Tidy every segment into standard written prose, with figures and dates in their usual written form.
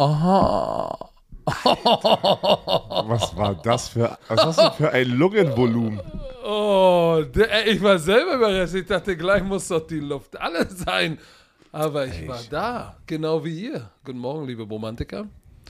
Aha. Was hast du für ein Lungenvolumen? Oh, ich war selber überrascht. Ich dachte, gleich muss doch die Luft alle sein. Aber ich war da, genau wie ihr. Guten Morgen, liebe Romantiker.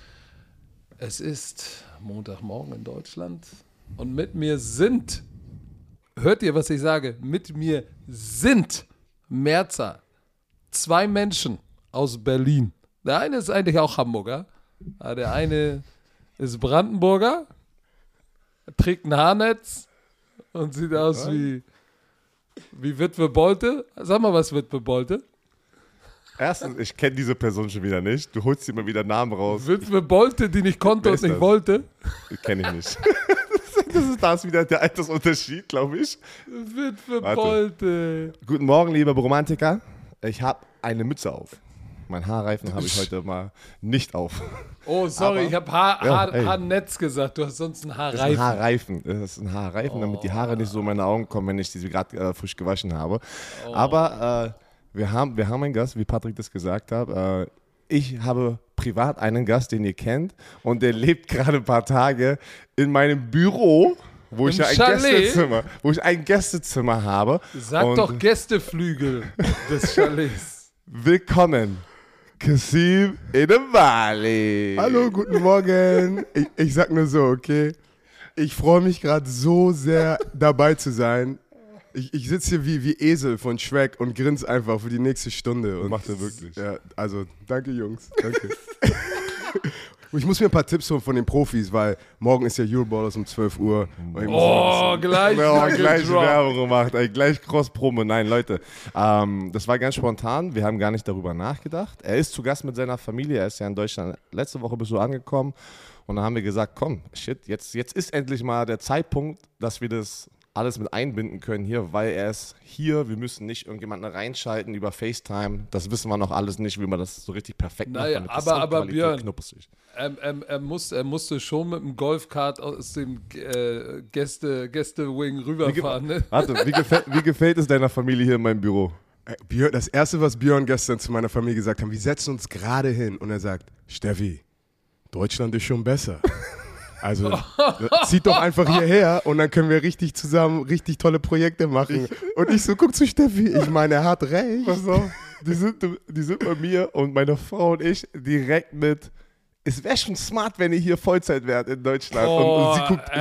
Es ist Montagmorgen in Deutschland und mit mir sind, hört ihr, was ich sage? Mit mir sind Mehrzahl 2 Menschen aus Berlin. Der eine ist eigentlich auch Hamburger. Der eine ist Brandenburger, trägt ein Haarnetz und sieht aus wie Witwe Bolte. Sag mal was, Witwe Bolte. Erstens, ich kenne diese Person schon wieder nicht. Du holst immer wieder Namen raus. Witwe Bolte, die nicht konnte und nicht wollte. Kenne ich nicht. Das ist wieder der Altersunterschied, glaube ich. Witwe Bolte. Guten Morgen, liebe Romantiker. Ich habe eine Mütze auf. Mein Haarreifen habe ich heute mal nicht auf. Oh, sorry, ich habe Haarnetz gesagt. Du hast sonst einen Haarreifen. Das ist ein Haarreifen, damit die Haare nicht so in meine Augen kommen, wenn ich sie gerade frisch gewaschen habe. Aber wir haben einen Gast, wie Patrick das gesagt hat. Ich habe privat einen Gast, den ihr kennt. Und der lebt gerade ein paar Tage in meinem Büro, wo ich ein Gästezimmer habe. Sag doch Gästeflügel des Chalets. Willkommen, Kasim Edebali. Hallo, guten Morgen. Ich sag nur so, okay? Ich freue mich gerade so sehr, dabei zu sein. Ich sitze hier wie Esel von Shrek und grinse einfach für die nächste Stunde. Und macht er wirklich. Ja, also, danke Jungs, danke. Ich muss mir ein paar Tipps holen von den Profis, weil morgen ist ja Euroballers um 12 Uhr. Gleich Werbung gemacht, gleich Cross-Promo. Nein, Leute, das war ganz spontan. Wir haben gar nicht darüber nachgedacht. Er ist zu Gast mit seiner Familie. Er ist ja in Deutschland. Letzte Woche bist du angekommen. Und dann haben wir gesagt, komm, jetzt ist endlich mal der Zeitpunkt, dass wir das alles mit einbinden können hier, weil er ist hier. Wir müssen nicht irgendjemanden reinschalten über FaceTime. Das wissen wir noch alles nicht, wie man das so richtig perfekt macht. Naja, aber Björn, er musste schon mit dem Golfkart aus dem Gäste-Wing rüberfahren. Ne? Warte, wie gefällt es deiner Familie hier in meinem Büro? Björn, das Erste, was Björn gestern zu meiner Familie gesagt hat, wir setzen uns gerade hin und er sagt, Steffi, Deutschland ist schon besser. Also zieht doch einfach hierher und dann können wir richtig zusammen richtig tolle Projekte machen. Und ich so, guck zu Steffi, ich meine, er hat recht. Pass auf, die sind bei mir und meine Frau und ich direkt mit, es wäre schon smart, wenn ihr hier Vollzeit wärt in Deutschland. Und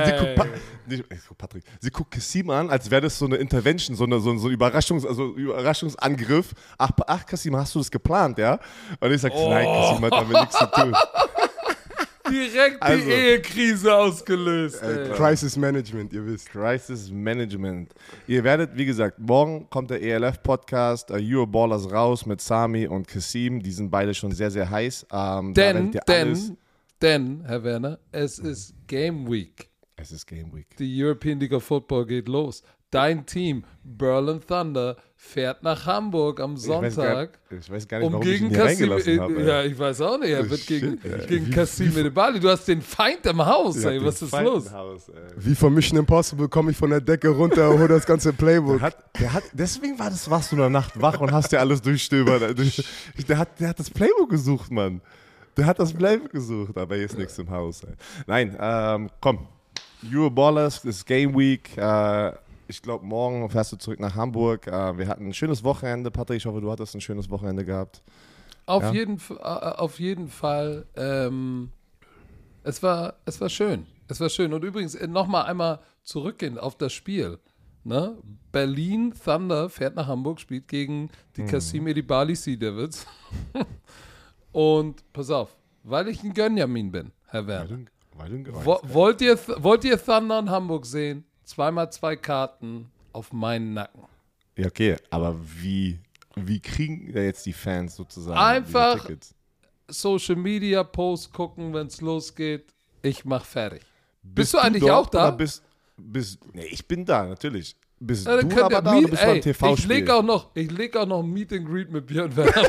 sie guckt Kasim an, als wäre das so eine Intervention, so ein Überraschungsangriff. Ach Kasim, hast du das geplant, ja? Und ich sage, nein, Kasim hat damit nichts zu tun. Direkt die Ehekrise ausgelöst. Crisis Management, ihr wisst. Crisis Management. Ihr werdet, wie gesagt, morgen kommt der ELF-Podcast, Euroballers raus mit Sami und Kasim. Die sind beide schon sehr, sehr heiß. Denn, Herr Werner, es ist Game Week. Es ist Game Week. Die European League of Football geht los. Dein Team, Berlin Thunder, fährt nach Hamburg am Sonntag. Ich weiß gar nicht, warum ich ihn hier reingelassen habe. Ja, ich weiß auch nicht. Er wird gegen Kasim Edebali. Du hast den Feind im Haus, ey. Was ist los? Wie von Mission Impossible komme ich von der Decke runter und hole das ganze Playbook. Deswegen warst du in der Nacht wach und hast dir alles durchstöbert. Der hat das Playbook gesucht, Mann. Der hat das Playbook gesucht, aber hier ist nichts im Haus. Ey. Nein, komm. Euroballers, ist Game Week. Ich glaube, morgen fährst du zurück nach Hamburg. Wir hatten ein schönes Wochenende. Patrick, ich hoffe, du hattest ein schönes Wochenende gehabt. Auf jeden Fall. Es war schön. Es war schön. Und übrigens, nochmal einmal zurückgehen auf das Spiel. Ne? Berlin Thunder fährt nach Hamburg, spielt gegen die Kasim Edebali Sea Devils. Und pass auf, weil ich ein Gönjamin bin, Herr Werner. Wollt ihr Thunder in Hamburg sehen? 2x2 Karten auf meinen Nacken. Ja, okay, aber wie kriegen jetzt die Fans sozusagen einfach diese Tickets? Social Media Posts gucken, wenn es losgeht. Ich mach fertig. Bist du eigentlich auch da? Nee, ich bin da, natürlich. Bist ja, du aber da oder bist du beim TV-Spiel? Ich leg auch noch ein Meet and Greet mit Björn Werner.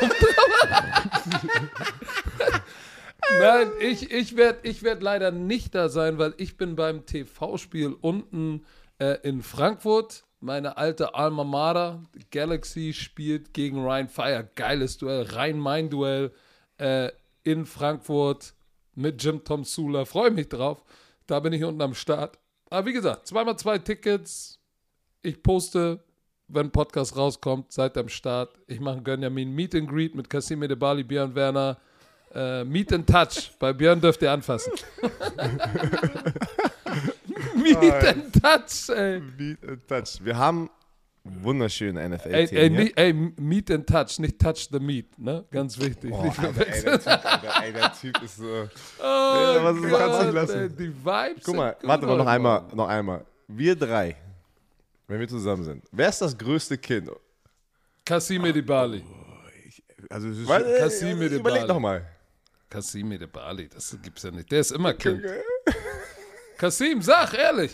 Nein, ich werd leider nicht da sein, weil ich bin beim TV-Spiel unten in Frankfurt. Meine alte Alma Mater, Galaxy, spielt gegen Rhein-Fire. Geiles Duell, Rhein-Main-Duell. in Frankfurt mit Jim Tom Sula. Freue mich drauf. Da bin ich unten am Start. Aber wie gesagt, 2x2 Tickets. Ich poste, wenn ein Podcast rauskommt, seid am Start. Ich mache Gönjamin Meet and Greet mit Kassim Edebali, Björn Werner. Meet and Touch. Bei Björn dürft ihr anfassen. Meet and Touch, ey. Meet and Touch. Wir haben wunderschöne NFL-Themen. Ey, Meet and Touch, nicht Touch the Meat, ne? Ganz wichtig. Nicht verwechseln. Der Typ ist so... Was Gott, kannst nicht lassen. ey, die Vibes. Guck mal, sind warte mal, gut, noch einmal. Wir drei, wenn wir zusammen sind, wer ist das größte Kind? Kassim Edebali. Also es ist Kassim Überleg Edebali. doch mal. Kassim Edebali, das gibt's ja nicht. Der ist immer Kind. Kassim, sag ehrlich.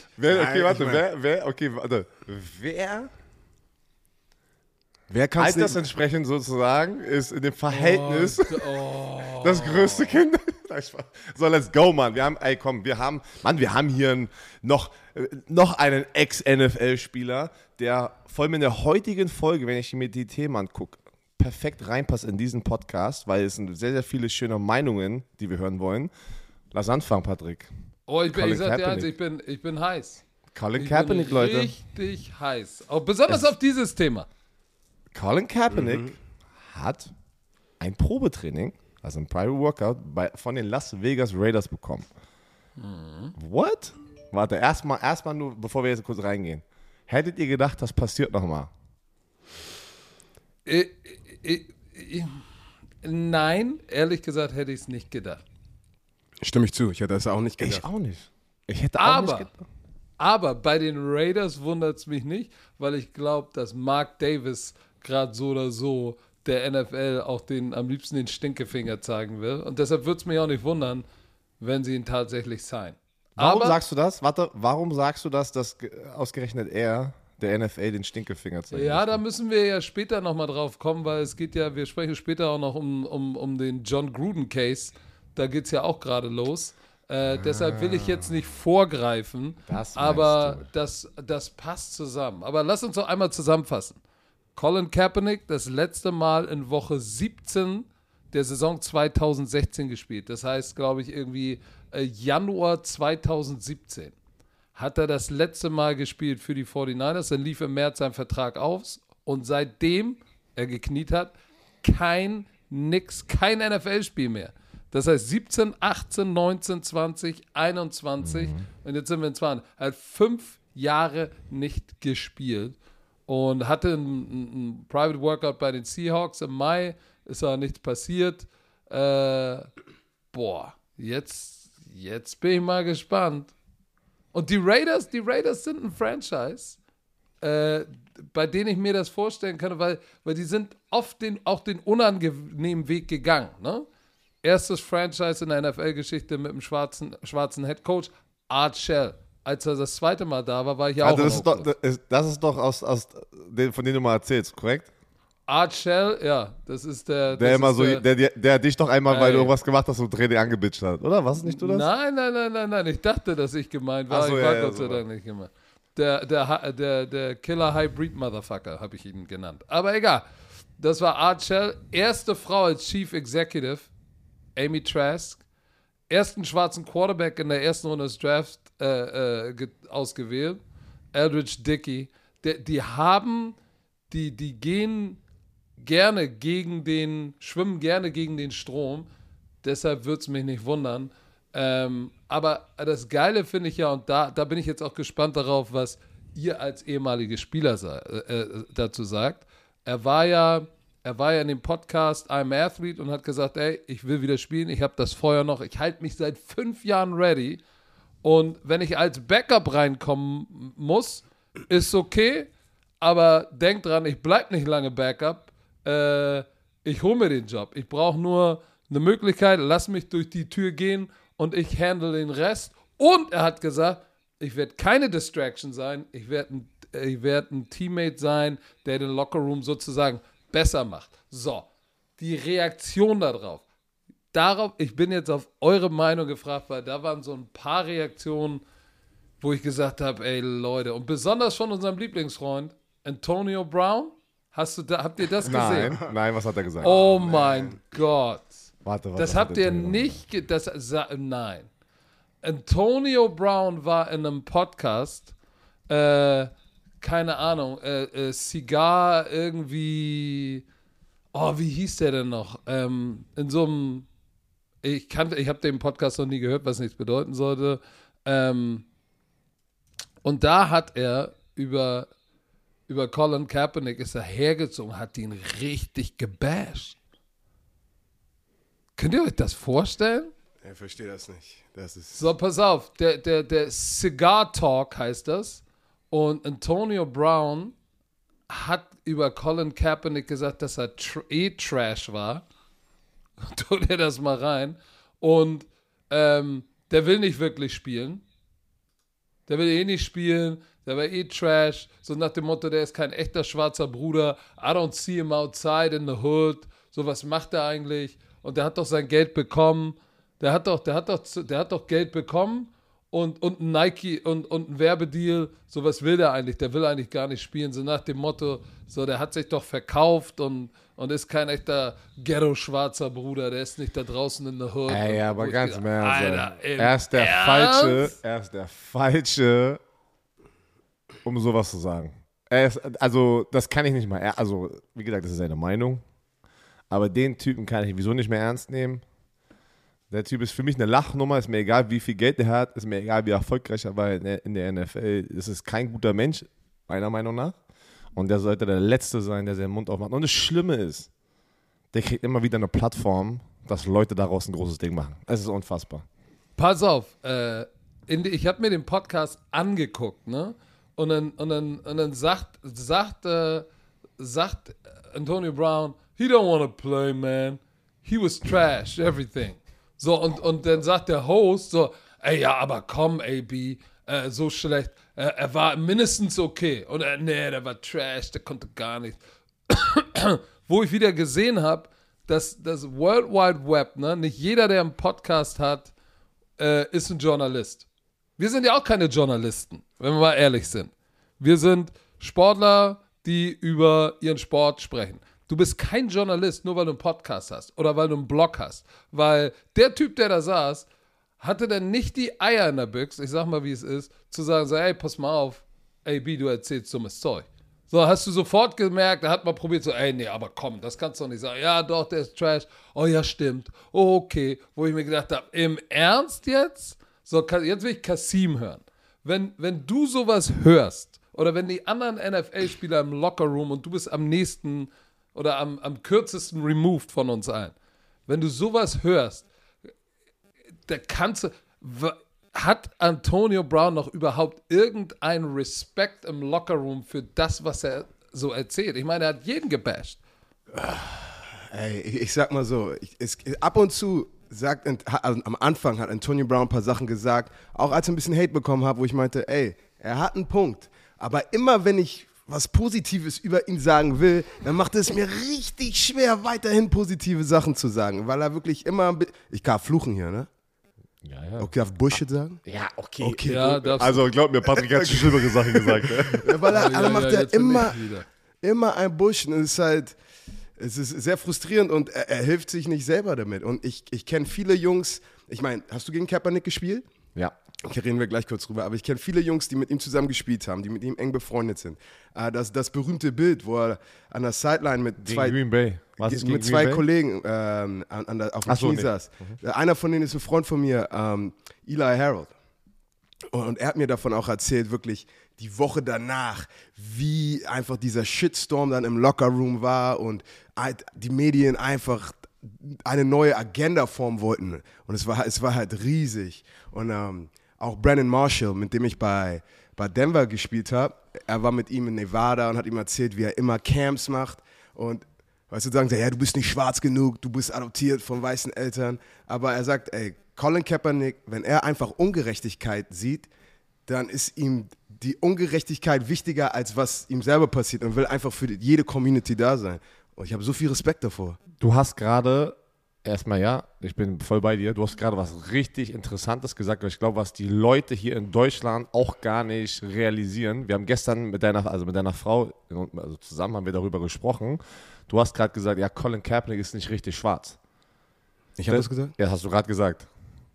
Wer kann es nicht? Altersentsprechend sozusagen ist in dem Verhältnis das größte Kind. So, let's go, Mann. Wir haben hier noch einen Ex-NFL-Spieler, der vor allem in der heutigen Folge, wenn ich mir die Themen angucke, perfekt reinpasst in diesen Podcast, weil es sind sehr, sehr viele schöne Meinungen, die wir hören wollen. Lass anfangen, Patrick. Ich sag dir eins, ich bin heiß. Colin Kaepernick, Leute. Richtig heiß. Auch besonders auf dieses Thema. Colin Kaepernick hat ein Probetraining, also ein Private Workout, von den Las Vegas Raiders bekommen. What? Warte, erstmal nur, bevor wir jetzt kurz reingehen. Hättet ihr gedacht, das passiert nochmal? Nein, ehrlich gesagt hätte ich es nicht gedacht. Stimme ich zu, ich hätte das auch nicht gedacht. Ich auch nicht. Ich hätte auch nicht gedacht. Aber bei den Raiders wundert es mich nicht, weil ich glaube, dass Mark Davis gerade so oder so der NFL auch am liebsten den Stinkefinger zeigen will. Und deshalb würde es mich auch nicht wundern, wenn sie ihn tatsächlich signen. Warum sagst du das? Warte, warum sagst du das, dass ausgerechnet er der NFL den Stinkefinger zeigt? Ja, da müssen wir ja später nochmal drauf kommen, weil es geht ja, wir sprechen später auch noch um den John Gruden-Case. Da geht es ja auch gerade los. Deshalb will ich jetzt nicht vorgreifen, aber das passt zusammen. Aber lass uns doch einmal zusammenfassen. Colin Kaepernick das letzte Mal in Woche 17 der Saison 2016 gespielt. Das heißt, glaube ich, irgendwie Januar 2017 hat er das letzte Mal gespielt für die 49ers. Dann lief im März sein Vertrag aus und seitdem er gekniet hat, kein NFL-Spiel mehr. Das heißt 17, 18, 19, 20, 21 und jetzt sind wir in 20. Er hat 5 Jahre nicht gespielt und hatte ein Private Workout bei den Seahawks. Im Mai ist da nichts passiert. Jetzt bin ich mal gespannt. Und die Raiders sind ein Franchise, bei denen ich mir das vorstellen kann, weil die sind oft auch den unangenehmen Weg gegangen, ne? Erstes Franchise in der NFL-Geschichte mit einem schwarzen Headcoach, Art Shell. Als er das zweite Mal da war ich ja auch. Das ist doch von dem du mal erzählst, korrekt? Art Shell, ja, das ist der. Der dich doch einmal, weil du irgendwas gemacht hast, so Training angebitscht hat, oder? Was nicht du das? Nein. Ich dachte, dass ich gemeint war. Ich war Gott sei Dank nicht gemeint. Der Killer Hybrid Motherfucker habe ich ihn genannt. Aber egal. Das war Art Shell, erste Frau als Chief Executive. Amy Trask, ersten schwarzen Quarterback in der ersten Runde des Drafts ausgewählt, Eldridge Dickey. Die gehen gerne schwimmen gerne gegen den Strom, deshalb würde es mich nicht wundern. Aber das Geile finde ich ja, und da bin ich jetzt auch gespannt darauf, was ihr als ehemalige Spieler dazu sagt. Er war ja in dem Podcast I'm an Athlete und hat gesagt, ey, ich will wieder spielen, ich habe das Feuer noch, ich halte mich seit 5 Jahren ready und wenn ich als Backup reinkommen muss, ist okay, aber denk dran, ich bleibe nicht lange Backup, ich hole mir den Job, ich brauche nur eine Möglichkeit, lass mich durch die Tür gehen und ich handle den Rest und er hat gesagt, ich werde keine Distraction sein, ich werde ein Teammate sein, der den Lockerroom sozusagen besser macht. So, die Reaktion darauf, ich bin jetzt auf eure Meinung gefragt, weil da waren so ein paar Reaktionen, wo ich gesagt habe, ey Leute, und besonders von unserem Lieblingsfreund, Antonio Brown, habt ihr das gesehen? Nein, was hat er gesagt? Oh mein Gott. Warte. Das habt ihr nicht, nein. Antonio Brown war in einem Podcast, keine Ahnung, Cigar irgendwie, wie hieß der denn noch? In so einem, ich habe den Podcast noch nie gehört, was nichts bedeuten sollte. Und da hat er über Colin Kaepernick ist er hergezogen, hat ihn richtig gebasht. Könnt ihr euch das vorstellen? Ich verstehe das nicht. Das ist So, pass auf, der Cigar Talk heißt das. Und Antonio Brown hat über Colin Kaepernick gesagt, dass er Trash war. Tu dir das mal rein. Und der will nicht wirklich spielen. Der will eh nicht spielen. Der war Trash. So nach dem Motto, der ist kein echter schwarzer Bruder. I don't see him outside in the hood. So, was macht er eigentlich? Und der hat doch sein Geld bekommen. Der hat doch Geld bekommen und ein Nike und ein Werbedeal. So, was will der eigentlich? Der will eigentlich gar nicht spielen. So nach dem Motto, so, der hat sich doch verkauft und ist kein echter Ghetto-schwarzer Bruder. Der ist nicht da draußen in der Hood. Ey, aber ganz im Ernst. Alter, Er ist der Falsche, um sowas zu sagen. Also, das kann ich nicht mal. Also, wie gesagt, das ist seine Meinung. Aber den Typen kann ich wieso nicht mehr ernst nehmen. Der Typ ist für mich eine Lachnummer, ist mir egal, wie viel Geld er hat, ist mir egal, wie erfolgreich er war in der NFL. Es ist kein guter Mensch, meiner Meinung nach. Und der sollte der Letzte sein, der seinen Mund aufmacht. Und das Schlimme ist, der kriegt immer wieder eine Plattform, dass Leute daraus ein großes Ding machen. Es ist unfassbar. Pass auf, ich habe mir den Podcast angeguckt, ne? Und dann sagt Antonio Brown, he don't want to play, man. He was trash, everything. So, und dann sagt der Host so, ey, ja, aber komm, AB, so schlecht. Er war mindestens okay. Und nee, der war trash, der konnte gar nichts. Wo ich wieder gesehen habe, dass das World Wide Web, ne, nicht jeder, der einen Podcast hat, ist ein Journalist. Wir sind ja auch keine Journalisten, wenn wir mal ehrlich sind. Wir sind Sportler, die über ihren Sport sprechen. Du bist kein Journalist, nur weil du einen Podcast hast oder weil du einen Blog hast. Weil der Typ, der da saß, hatte dann nicht die Eier in der Büchse, ich sag mal, wie es ist, zu sagen, so, ey, pass mal auf, AB, du erzählst dummes Zeug. So, hast du sofort gemerkt, er hat mal probiert, so, ey, nee, aber komm, das kannst du doch nicht sagen. Ja, doch, der ist Trash. Oh ja, stimmt. Oh, okay. Wo ich mir gedacht habe, im Ernst jetzt? So, jetzt will ich Kasim hören. Wenn du sowas hörst, oder wenn die anderen NFL-Spieler im Lockerroom und du bist am nächsten oder am kürzesten removed von uns allen. Wenn du sowas hörst, da kannst du, hat Antonio Brown noch überhaupt irgendeinen Respekt im Lockerroom für das, was er so erzählt? Ich meine, er hat jeden gebasht. Ey, ich sag mal so, ab und zu am Anfang hat Antonio Brown ein paar Sachen gesagt, auch als er ein bisschen Hate bekommen hat, wo ich meinte, ey, er hat einen Punkt. Aber immer wenn ich was Positives über ihn sagen will, dann macht es mir richtig schwer, weiterhin positive Sachen zu sagen, weil er wirklich immer, ich kann fluchen hier, ne? Ja. Okay, darf Bullshit sagen? Ja, okay. Ja, Also glaub mir, Patrick hat schon schlimmere Sachen gesagt. Ja, weil er macht jetzt immer ein Bullshit und es ist sehr frustrierend und er hilft sich nicht selber damit. Und ich kenne viele Jungs, ich meine, hast du gegen Kaepernick gespielt? Ja. Okay, reden wir gleich kurz drüber, aber ich kenne viele Jungs, die mit ihm zusammen gespielt haben, die mit ihm eng befreundet sind. Das berühmte Bild, wo er an der Sideline mit Green Bay. Mit zwei Kollegen auf dem Knie saß. Einer von denen ist ein Freund von mir, Eli Harold. Und er hat mir davon auch erzählt, wirklich die Woche danach, wie einfach dieser Shitstorm dann im Lockerroom war und die Medien einfach eine neue Agenda formen wollten. Und es war halt riesig. Und auch Brandon Marshall, mit dem ich bei Denver gespielt habe, er war mit ihm in Nevada und hat ihm erzählt, wie er immer Camps macht. Und weißt du, sagen sie, ja, du bist nicht schwarz genug, du bist adoptiert von weißen Eltern. Aber er sagt, ey, Colin Kaepernick, wenn er einfach Ungerechtigkeit sieht, dann ist ihm die Ungerechtigkeit wichtiger, als was ihm selber passiert und will einfach für jede Community da sein. Und ich habe so viel Respekt davor. Du hast gerade, erstmal ja, ich bin voll bei dir, du hast gerade was richtig Interessantes gesagt, aber ich glaube, was die Leute hier in Deutschland auch gar nicht realisieren. Wir haben gestern mit deiner Frau, also zusammen haben wir darüber gesprochen. Du hast gerade gesagt, ja, Colin Kaepernick ist nicht richtig schwarz. Ich habe das gesagt? Ja, das hast du gerade gesagt.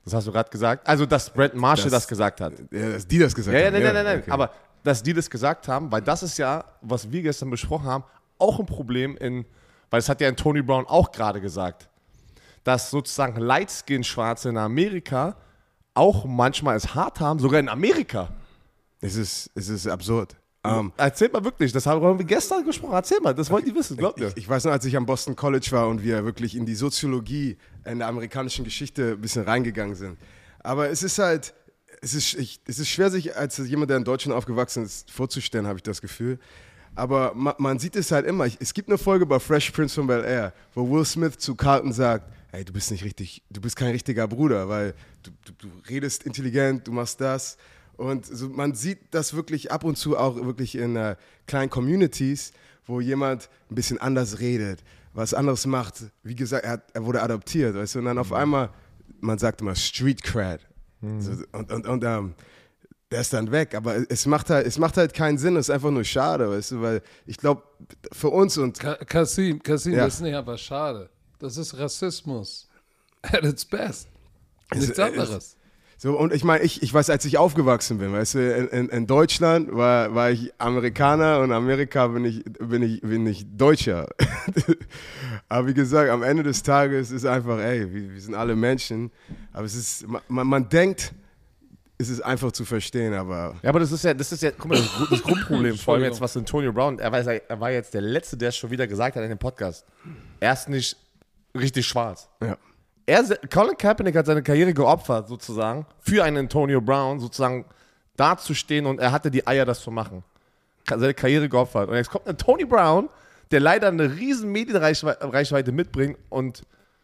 Also, dass Brad Marshall das gesagt hat. Ja, dass die das gesagt haben. Nein. Okay. Aber dass die das gesagt haben, weil das ist ja, was wir gestern besprochen haben, auch ein Problem weil es hat ja Tony Brown auch gerade gesagt, dass sozusagen Light-Skin-Schwarze in Amerika auch manchmal es hart haben, sogar in Amerika. Es ist absurd. Erzähl mal wirklich, das haben wir gestern gesprochen, erzähl mal, das wollt ihr wissen, glaubt ihr. Ich weiß noch, als ich am Boston College war und wir wirklich in die Soziologie in der amerikanischen Geschichte ein bisschen reingegangen sind. Aber es ist halt, es ist schwer, sich als jemand, der in Deutschland aufgewachsen ist, vorzustellen, habe ich das Gefühl. Aber man sieht es halt immer. Es gibt eine Folge bei Fresh Prince von Bel-Air, wo Will Smith zu Carlton sagt, hey, du bist kein richtiger Bruder, weil du redest intelligent, du machst das. Und so, man sieht das wirklich ab und zu auch wirklich in kleinen Communities, wo jemand ein bisschen anders redet, was anderes macht. Wie gesagt, er wurde adoptiert, weißt du, und dann auf einmal, man sagt immer Street Cred. So, und der ist dann weg, aber es macht halt keinen Sinn, es ist einfach nur schade, weißt du, weil ich glaube, für uns und... Kasim, Ja. das ist nicht einfach schade. Das ist Rassismus at its best. Nichts anderes. So, und ich meine, ich weiß, als ich aufgewachsen bin, weißt du, in Deutschland war ich Amerikaner und in Amerika bin ich Deutscher. Aber wie gesagt, am Ende des Tages ist einfach, ey, wir sind alle Menschen, aber es ist, man denkt, es ist einfach zu verstehen, aber... Ja, aber das ist ja, guck mal, das Grundproblem, vor allem jetzt, was Antonio Brown, er war jetzt der Letzte, der es schon wieder gesagt hat in dem Podcast. Er ist nicht richtig schwarz. Ja. Colin Kaepernick hat seine Karriere geopfert, sozusagen, für einen Antonio Brown, sozusagen, dazustehen und er hatte die Eier, das zu machen. Seine Karriere geopfert. Und jetzt kommt ein Tony Brown, der leider eine riesen Medienreichweite mitbringt und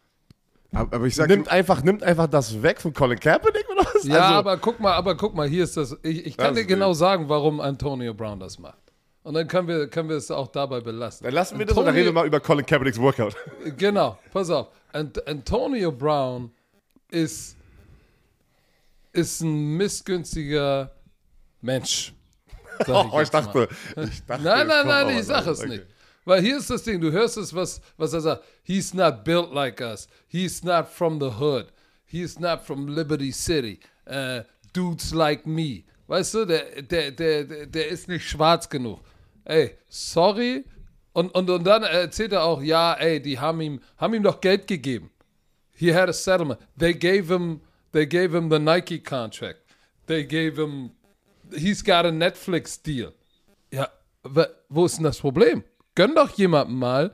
Aber ich sag, nimmt einfach das weg von Colin Kaepernick oder was? Ja, Also, aber guck mal, hier ist das. Ich kann dir genau sagen, warum Antonio Brown das macht. Und dann können wir es auch dabei belassen. dann lassen wir das und dann reden wir mal über Colin Kaepernicks Workout. Genau, pass auf. Antonio Brown ist ein missgünstiger Mensch. Ich dachte, Nein, ich sag es nicht. Weil hier ist das Ding, du hörst es, was er sagt. He's not built like us. He's not from the hood. He's not from Liberty City. Dudes like me. Weißt du, der ist nicht schwarz genug. Ey, sorry. Und dann erzählt er auch, ja, ey, die haben ihm doch Geld gegeben. He had a settlement. They gave him the Nike contract. He's got a Netflix deal. Ja, wo ist denn das Problem? Gönn doch jemandem mal,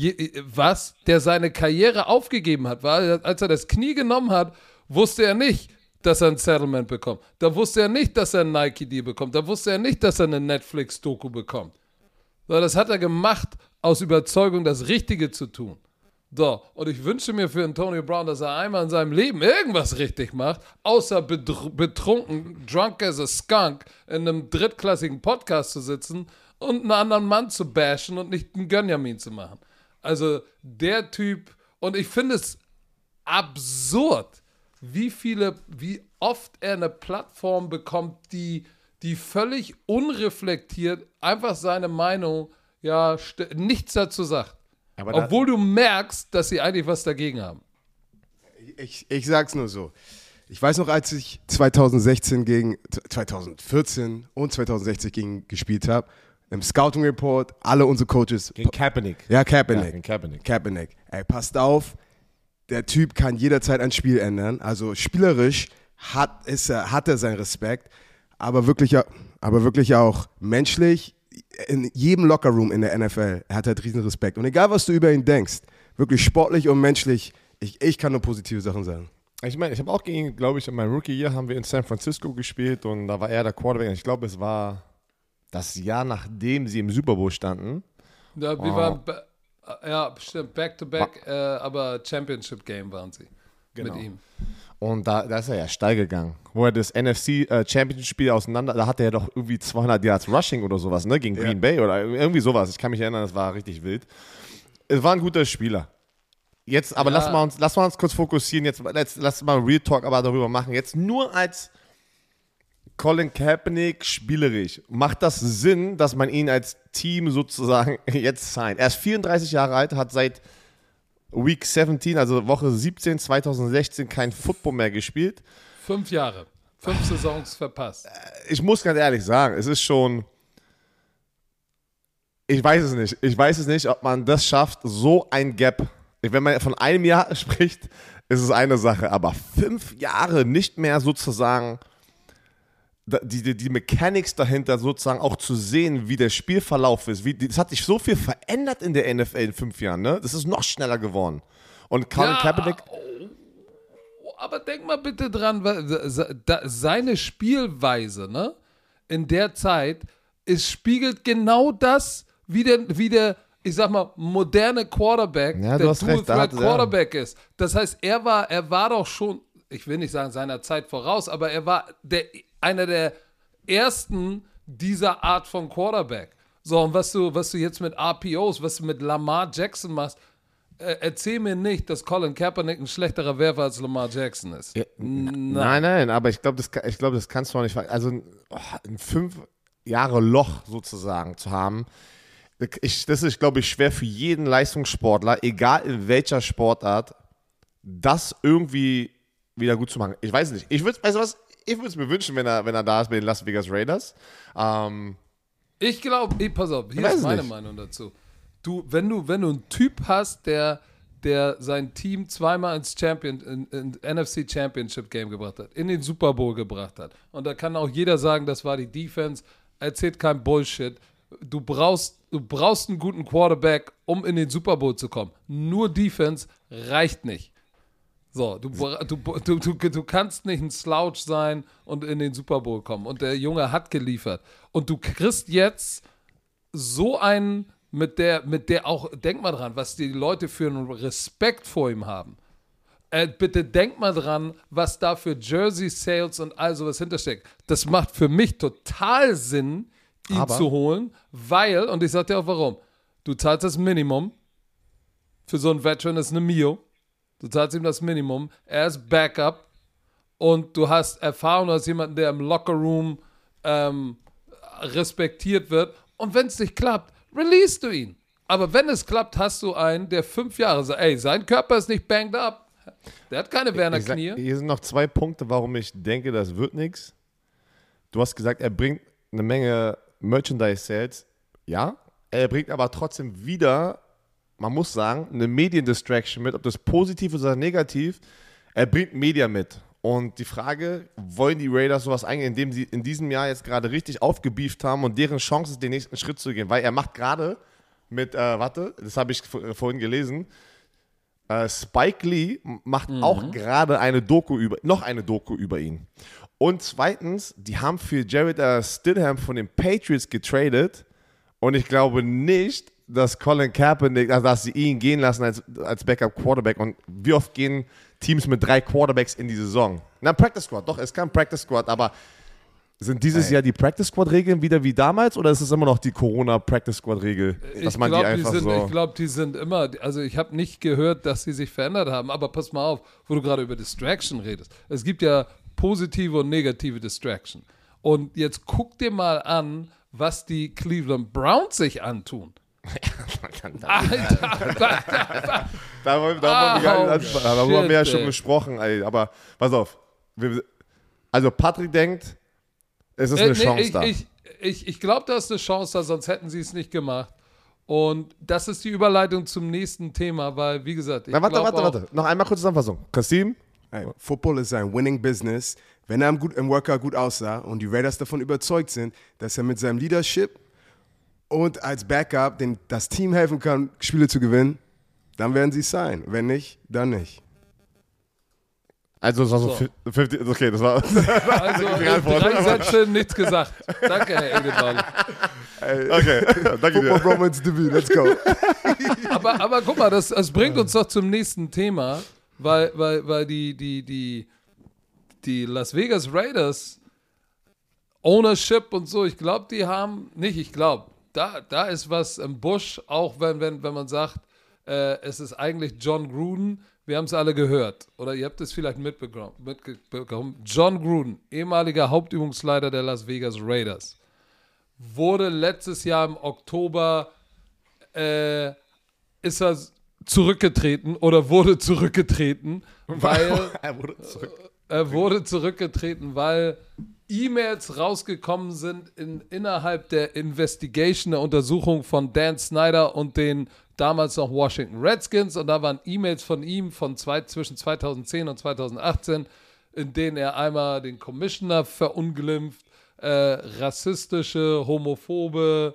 der seine Karriere aufgegeben hat. Weil als er das Knie genommen hat, wusste er nicht, dass er ein Settlement bekommt. Da wusste er nicht, dass er ein Nike-Deal bekommt. Da wusste er nicht, dass er eine Netflix-Doku bekommt. So, das hat er gemacht aus Überzeugung, das Richtige zu tun. So, und ich wünsche mir für Antonio Brown, dass er einmal in seinem Leben irgendwas richtig macht, außer betrunken, drunk as a skunk, in einem drittklassigen Podcast zu sitzen und einen anderen Mann zu bashen und nicht einen Gönjamin zu machen. Also der Typ, und ich finde es absurd, wie oft er eine Plattform bekommt, die völlig unreflektiert einfach seine Meinung, ja, nichts dazu sagt. Obwohl du merkst, dass sie eigentlich was dagegen haben. Ich sag's nur so. Ich weiß noch, als ich 2014 und 2016 gespielt habe, im Scouting Report, alle unsere Coaches. Gegen Kaepernick. Ja, Kaepernick. Ja, gegen Kaepernick. Kaepernick. Ey, passt auf, der Typ kann jederzeit ein Spiel ändern. Also spielerisch hat er seinen Respekt, aber wirklich auch menschlich. In jedem Lockerroom in der NFL, er hat halt riesen Respekt. Und egal, was du über ihn denkst, wirklich sportlich und menschlich, ich kann nur positive Sachen sagen. Ich meine, ich habe auch gegen ihn, glaube ich, in meinem Rookie-Jahr haben wir in San Francisco gespielt und da war er der Quarterback. Ich glaube, es war das Jahr, nachdem sie im Super Bowl standen. Ja, wir waren, ja, bestimmt, Back-to-Back, aber Championship-Game waren sie mit ihm. Und da ist er ja steil gegangen. Wo er das NFC Championship-Spiel da hatte er doch irgendwie 200 Yards Rushing oder sowas, ne? Gegen Green Bay oder irgendwie sowas. Ich kann mich erinnern, das war richtig wild. Es war ein guter Spieler. Jetzt, aber lass mal uns kurz fokussieren. Jetzt lass mal Real Talk aber darüber machen. Jetzt nur als Colin Kaepernick spielerisch. Macht das Sinn, dass man ihn als Team sozusagen jetzt signed? Er ist 34 Jahre alt, hat seit Week 17, also Woche 17, 2016 kein Football mehr gespielt. 5 Jahre, 5 Saisons verpasst. Ich muss ganz ehrlich sagen, es ist schon, ich weiß es nicht, ob man das schafft, so ein Gap. Wenn man von einem Jahr spricht, ist es eine Sache, aber 5 Jahre nicht mehr sozusagen die Mechanics dahinter sozusagen auch zu sehen, wie der Spielverlauf ist. Es hat sich so viel verändert in der NFL in 5 Jahren, ne? Das ist noch schneller geworden. Und Colin Kaepernick... Aber denk mal bitte dran, seine Spielweise, ne? In der Zeit, es spiegelt genau das, wie der ich sag mal, moderne Quarterback, ja, der Dual-Threat-Quarterback ist. Das heißt, er war doch schon, ich will nicht sagen seiner Zeit voraus, aber er war einer der ersten dieser Art von Quarterback. So, und was du jetzt mit RPOs, was du mit Lamar Jackson machst, erzähl mir nicht, dass Colin Kaepernick ein schlechterer Werfer als Lamar Jackson ist. Ja, nein, aber ich glaube, das kannst du auch nicht. Also ein 5 Jahre Loch sozusagen zu haben, das ist, glaube ich, schwer für jeden Leistungssportler, egal in welcher Sportart, das irgendwie wieder gut zu machen. Ich weiß nicht. Ich würde es mir wünschen, wenn er da ist bei den Las Vegas Raiders. Ich glaube, pass auf, hier ist meine Meinung dazu. Wenn du einen Typ hast, der sein Team zweimal ins NFC Championship Game gebracht hat, in den Super Bowl gebracht hat, und da kann auch jeder sagen, das war die Defense, erzählt kein Bullshit. Du brauchst einen guten Quarterback, um in den Super Bowl zu kommen. Nur Defense reicht nicht. So, du kannst nicht ein Slouch sein und in den Super Bowl kommen. Und der Junge hat geliefert. Und du kriegst jetzt so einen, mit der auch, denk mal dran, was die Leute für einen Respekt vor ihm haben. Bitte denk mal dran, was da für Jersey-Sales und all sowas hintersteckt. Das macht für mich total Sinn, ihn zu holen, weil, und ich sag dir auch warum, du zahlst das Minimum, für so einen Veteran ist eine Mio, du zahlst ihm das Minimum, er ist Backup und du hast Erfahrung, du hast jemanden, der im Lockerroom respektiert wird, und wenn es nicht klappt, release du ihn. Aber wenn es klappt, hast du einen, der 5 Jahre sagt, ey, sein Körper ist nicht banged up, der hat keine Werner-Knie. Hier sind noch 2 Punkte, warum ich denke, das wird nichts. Du hast gesagt, er bringt eine Menge Merchandise-Sales, ja, er bringt aber trotzdem wieder, man muss sagen, eine Mediendistraction mit, ob das positiv ist oder negativ, er bringt Media mit. Und die Frage, wollen die Raiders sowas eingehen, indem sie in diesem Jahr jetzt gerade richtig aufgebieft haben und deren Chance ist, den nächsten Schritt zu gehen, weil er macht gerade mit, das habe ich vorhin gelesen, Spike Lee macht auch gerade noch eine Doku über ihn. Und zweitens, die haben für Jared Stidham von den Patriots getradet, und ich glaube nicht, dass Colin Kaepernick, also dass sie ihn gehen lassen als Backup-Quarterback. Und wie oft gehen Teams mit 3 Quarterbacks in die Saison? Na, Practice Squad, doch, es kam Practice Squad, aber sind dieses Jahr die Practice Squad-Regeln wieder wie damals, oder ist es immer noch die Corona-Practice Squad-Regel? Ich glaube, die sind immer, also ich habe nicht gehört, dass sie sich verändert haben, aber pass mal auf, wo du gerade über Distraction redest. Es gibt ja positive und negative Distraction. Und jetzt guck dir mal an, was die Cleveland Browns sich antun. Alter, da haben wir ja schon gesprochen, ey. Aber pass auf. Also Patrick denkt, es ist eine Chance da. Ich glaube, da ist eine Chance da, sonst hätten sie es nicht gemacht. Und das ist die Überleitung zum nächsten Thema, weil, wie gesagt, warte. Noch einmal kurz Zusammenfassung. Kasim? Hey, Football ist ein Winning Business. Wenn er im Workout gut aussah und die Raiders davon überzeugt sind, dass er mit seinem Leadership und als Backup das Team helfen kann, Spiele zu gewinnen, dann werden sie es sein. Wenn nicht, dann nicht. Also das war so 50, okay, das war also 3 Sätze, nichts gesagt. Danke, Herr Edelmann. Okay, danke dir. Football Bromance Debüt, let's go. aber guck mal, das bringt uns doch zum nächsten Thema, weil die Las Vegas Raiders Ownership und so, ich glaube, da ist was im Busch, auch wenn man sagt, es ist eigentlich John Gruden. Wir haben es alle gehört, oder ihr habt es vielleicht mitbekommen. John Gruden, ehemaliger Hauptübungsleiter der Las Vegas Raiders, wurde letztes Jahr im Oktober, ist er zurückgetreten oder wurde zurückgetreten, weil Er wurde weil E-Mails rausgekommen sind innerhalb der Investigation, der Untersuchung von Dan Snyder und den damals noch Washington Redskins, und da waren E-Mails von ihm zwischen 2010 und 2018, in denen er einmal den Commissioner verunglimpft, rassistische, homophobe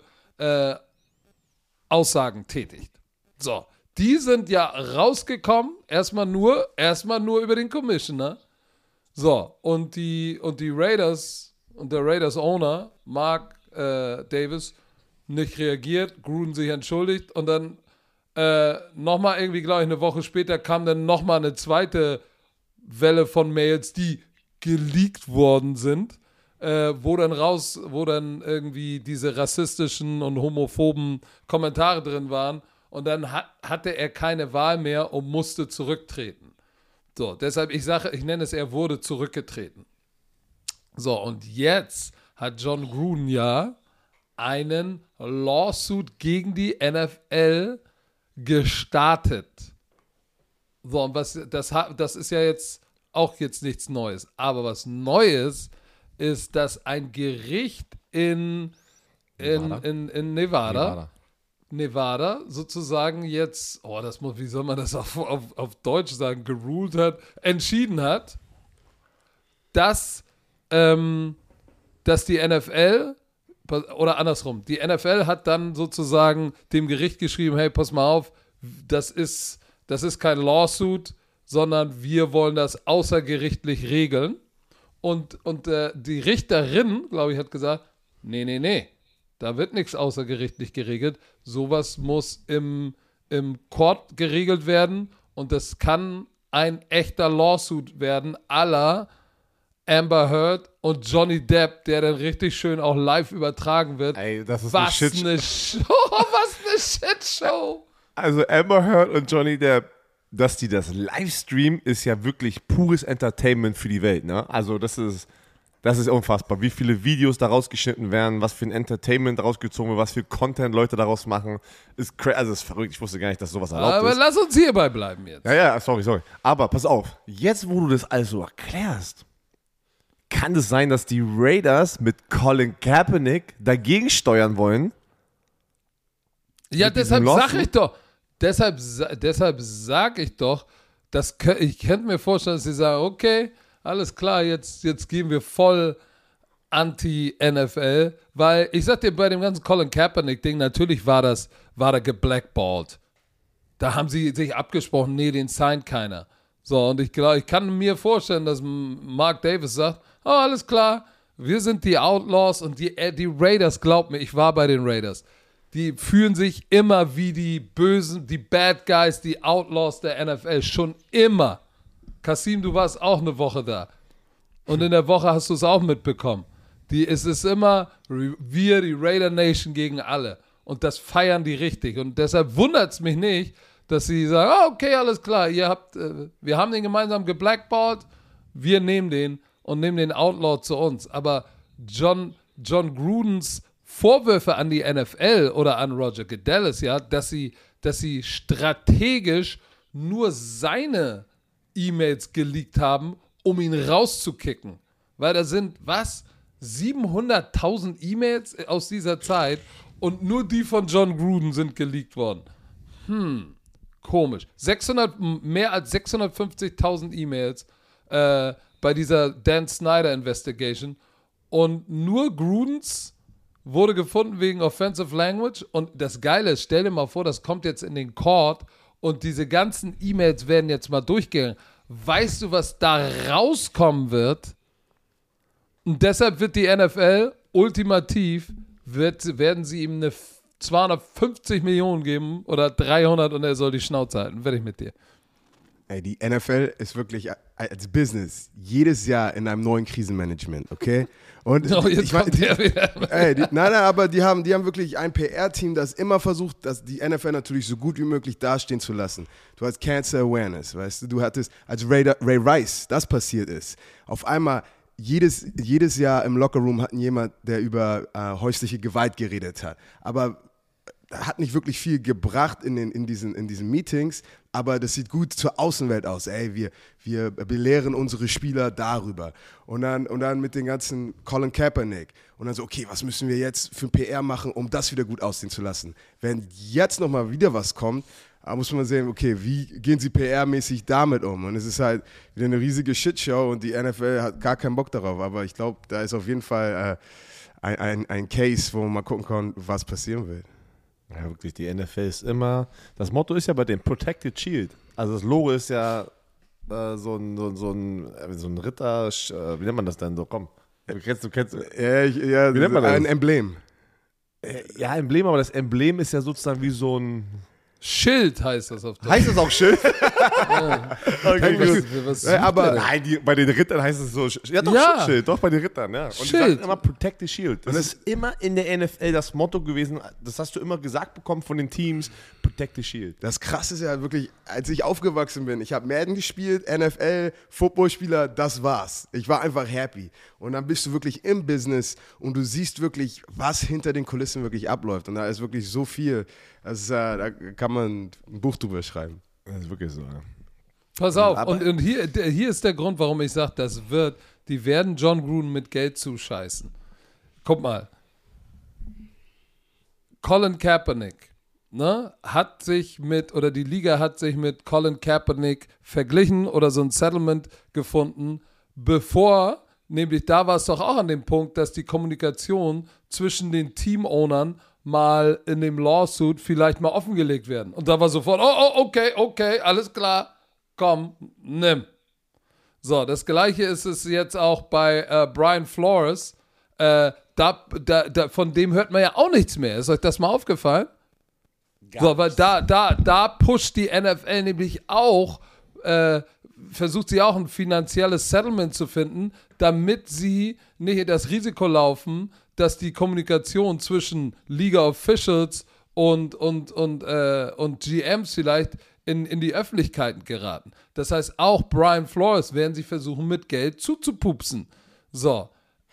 Aussagen tätigt. So, die sind ja rausgekommen, erstmal nur über den Commissioner. So, und die Raiders und der Raiders-Owner, Mark Davis, nicht reagiert, Gruden sich entschuldigt, und dann nochmal irgendwie, glaube ich, eine Woche später kam dann nochmal eine zweite Welle von Mails, die geleakt worden sind, wo dann irgendwie diese rassistischen und homophoben Kommentare drin waren, und dann hatte er keine Wahl mehr und musste zurücktreten. So, deshalb, ich nenne es, er wurde zurückgetreten. So, und jetzt hat John Gruden ja einen Lawsuit gegen die NFL gestartet. So, und das ist ja jetzt auch nichts Neues. Aber was Neues ist, dass ein Gericht in Nevada sozusagen jetzt, wie soll man das auf Deutsch sagen, entschieden hat, dass die NFL, oder andersrum, die NFL hat dann sozusagen dem Gericht geschrieben, hey, pass mal auf, das ist kein Lawsuit, sondern wir wollen das außergerichtlich regeln. Und die Richterin, glaube ich, hat gesagt, nee, da wird nichts außergerichtlich geregelt. Sowas muss im Court geregelt werden, und das kann ein echter Lawsuit werden, à la Amber Heard und Johnny Depp, der dann richtig schön auch live übertragen wird. Ey, das ist was eine Show! Was eine Shitshow! Also Amber Heard und Johnny Depp, dass die das Livestream, ist ja wirklich pures Entertainment für die Welt, ne? Also das ist unfassbar, wie viele Videos da rausgeschnitten werden, was für ein Entertainment rausgezogen wird, was für Content Leute daraus machen. Ist verrückt, ich wusste gar nicht, dass sowas erlaubt ist. Aber lass uns hierbei bleiben jetzt. Ja, sorry. Aber pass auf, jetzt wo du das alles so erklärst, kann es sein, dass die Raiders mit Colin Kaepernick dagegen steuern wollen? Ja, deshalb sage ich doch, ich könnte mir vorstellen, dass sie sagen, okay, alles klar, jetzt gehen wir voll anti-NFL, weil ich sag dir, bei dem ganzen Colin Kaepernick-Ding, natürlich war der geblackballt. Da haben sie sich abgesprochen, nee, den signed keiner. So, und ich kann mir vorstellen, dass Mark Davis sagt, oh, alles klar, wir sind die Outlaws, und die Raiders, glaubt mir, ich war bei den Raiders, die fühlen sich immer wie die Bösen, die Bad Guys, die Outlaws der NFL, schon immer. Kasim, du warst auch eine Woche da. Und in der Woche hast du es auch mitbekommen. Es ist immer wir, die Raider Nation, gegen alle. Und das feiern die richtig. Und deshalb wundert es mich nicht, dass sie sagen, oh, okay, alles klar, wir haben den gemeinsam geblackballt, wir nehmen den und nehmen den Outlaw zu uns. Aber John Grudens Vorwürfe an die NFL oder an Roger Goodell ist ja, dass sie strategisch nur seine E-Mails geleakt haben, um ihn rauszukicken. Weil da sind, 700.000 E-Mails aus dieser Zeit, und nur die von John Gruden sind geleakt worden. Komisch. Mehr als 650.000 E-Mails bei dieser Dan Snyder Investigation, und nur Grudens wurde gefunden wegen Offensive Language. Und das Geile ist, stell dir mal vor, das kommt jetzt in den Court und diese ganzen E-Mails werden jetzt mal durchgegangen. Weißt du, was da rauskommen wird? Und deshalb wird die NFL ultimativ, werden sie ihm eine 250 Millionen geben oder 300, und er soll die Schnauze halten. Werde ich mit dir. Ey, die NFL ist wirklich als Business jedes Jahr in einem neuen Krisenmanagement, okay? Und aber die haben wirklich ein PR-Team, das immer versucht, dass die NFL natürlich so gut wie möglich dastehen zu lassen. Du hast Cancer Awareness, weißt du hattest, als Ray Rice das passiert ist, auf einmal jedes Jahr im Lockerroom hatten jemand, der über häusliche Gewalt geredet hat. Aber hat nicht wirklich viel gebracht in diesen Meetings, aber das sieht gut zur Außenwelt aus. Ey, wir belehren unsere Spieler darüber. Und dann mit den ganzen Colin Kaepernick. Und dann so, okay, was müssen wir jetzt für PR machen, um das wieder gut aussehen zu lassen? Wenn jetzt nochmal wieder was kommt, muss man sehen, okay, wie gehen sie PR-mäßig damit um? Und es ist halt wieder eine riesige Shitshow und die NFL hat gar keinen Bock darauf. Aber ich glaube, da ist auf jeden Fall ein Case, wo man mal gucken kann, was passieren wird. Ja, wirklich, die NFL ist immer, das Motto ist ja bei dem Protected Shield. Also das Logo ist ja so ein Ritter, wie nennt man das denn so? Komm, du kennst. Ja, wie nennt man das? Ein Emblem. Ja, Emblem, aber das Emblem ist ja sozusagen wie so ein... Schild heißt das auf Deutsch. Heißt das auch Schild? Okay, was aber Nein, bei den Rittern heißt es so. Ja, doch, Ja. schon Schild, doch, bei den Rittern, ja. Und die Schild. sagen immer Protect the Shield. Das ist immer in der NFL das Motto gewesen, das hast du immer gesagt bekommen von den Teams, Protect the Shield. das Krasse ist ja wirklich, als ich aufgewachsen bin, ich habe Madden gespielt, NFL, Footballspieler, das war's. Ich war einfach happy. Und dann bist du wirklich im Business und du siehst wirklich, was hinter den Kulissen wirklich abläuft. Und da ist wirklich so viel, da kann man ein Buch drüber schreiben. Das ist wirklich so, ja. Pass auf, Aber- und hier ist der Grund, warum ich sage, die werden John Gruden mit Geld zuscheißen. Guck mal. Colin Kaepernick, ne, die Liga hat sich mit Colin Kaepernick verglichen oder so ein Settlement gefunden, bevor, nämlich da war es doch auch an dem Punkt, dass die Kommunikation zwischen den Team-Ownern mal in dem Lawsuit vielleicht mal offengelegt werden. Und da war sofort, okay, alles klar, komm, nimm. So, das Gleiche ist es jetzt auch bei Brian Flores. Von dem hört man ja auch nichts mehr. Ist euch das mal aufgefallen? So, weil da pusht die NFL nämlich auch, versucht sie auch ein finanzielles Settlement zu finden, damit sie nicht das Risiko laufen, dass die Kommunikation zwischen Liga Officials und GMs vielleicht in die Öffentlichkeit geraten. Das heißt, auch Brian Flores werden sie versuchen, mit Geld zuzupupsen. So,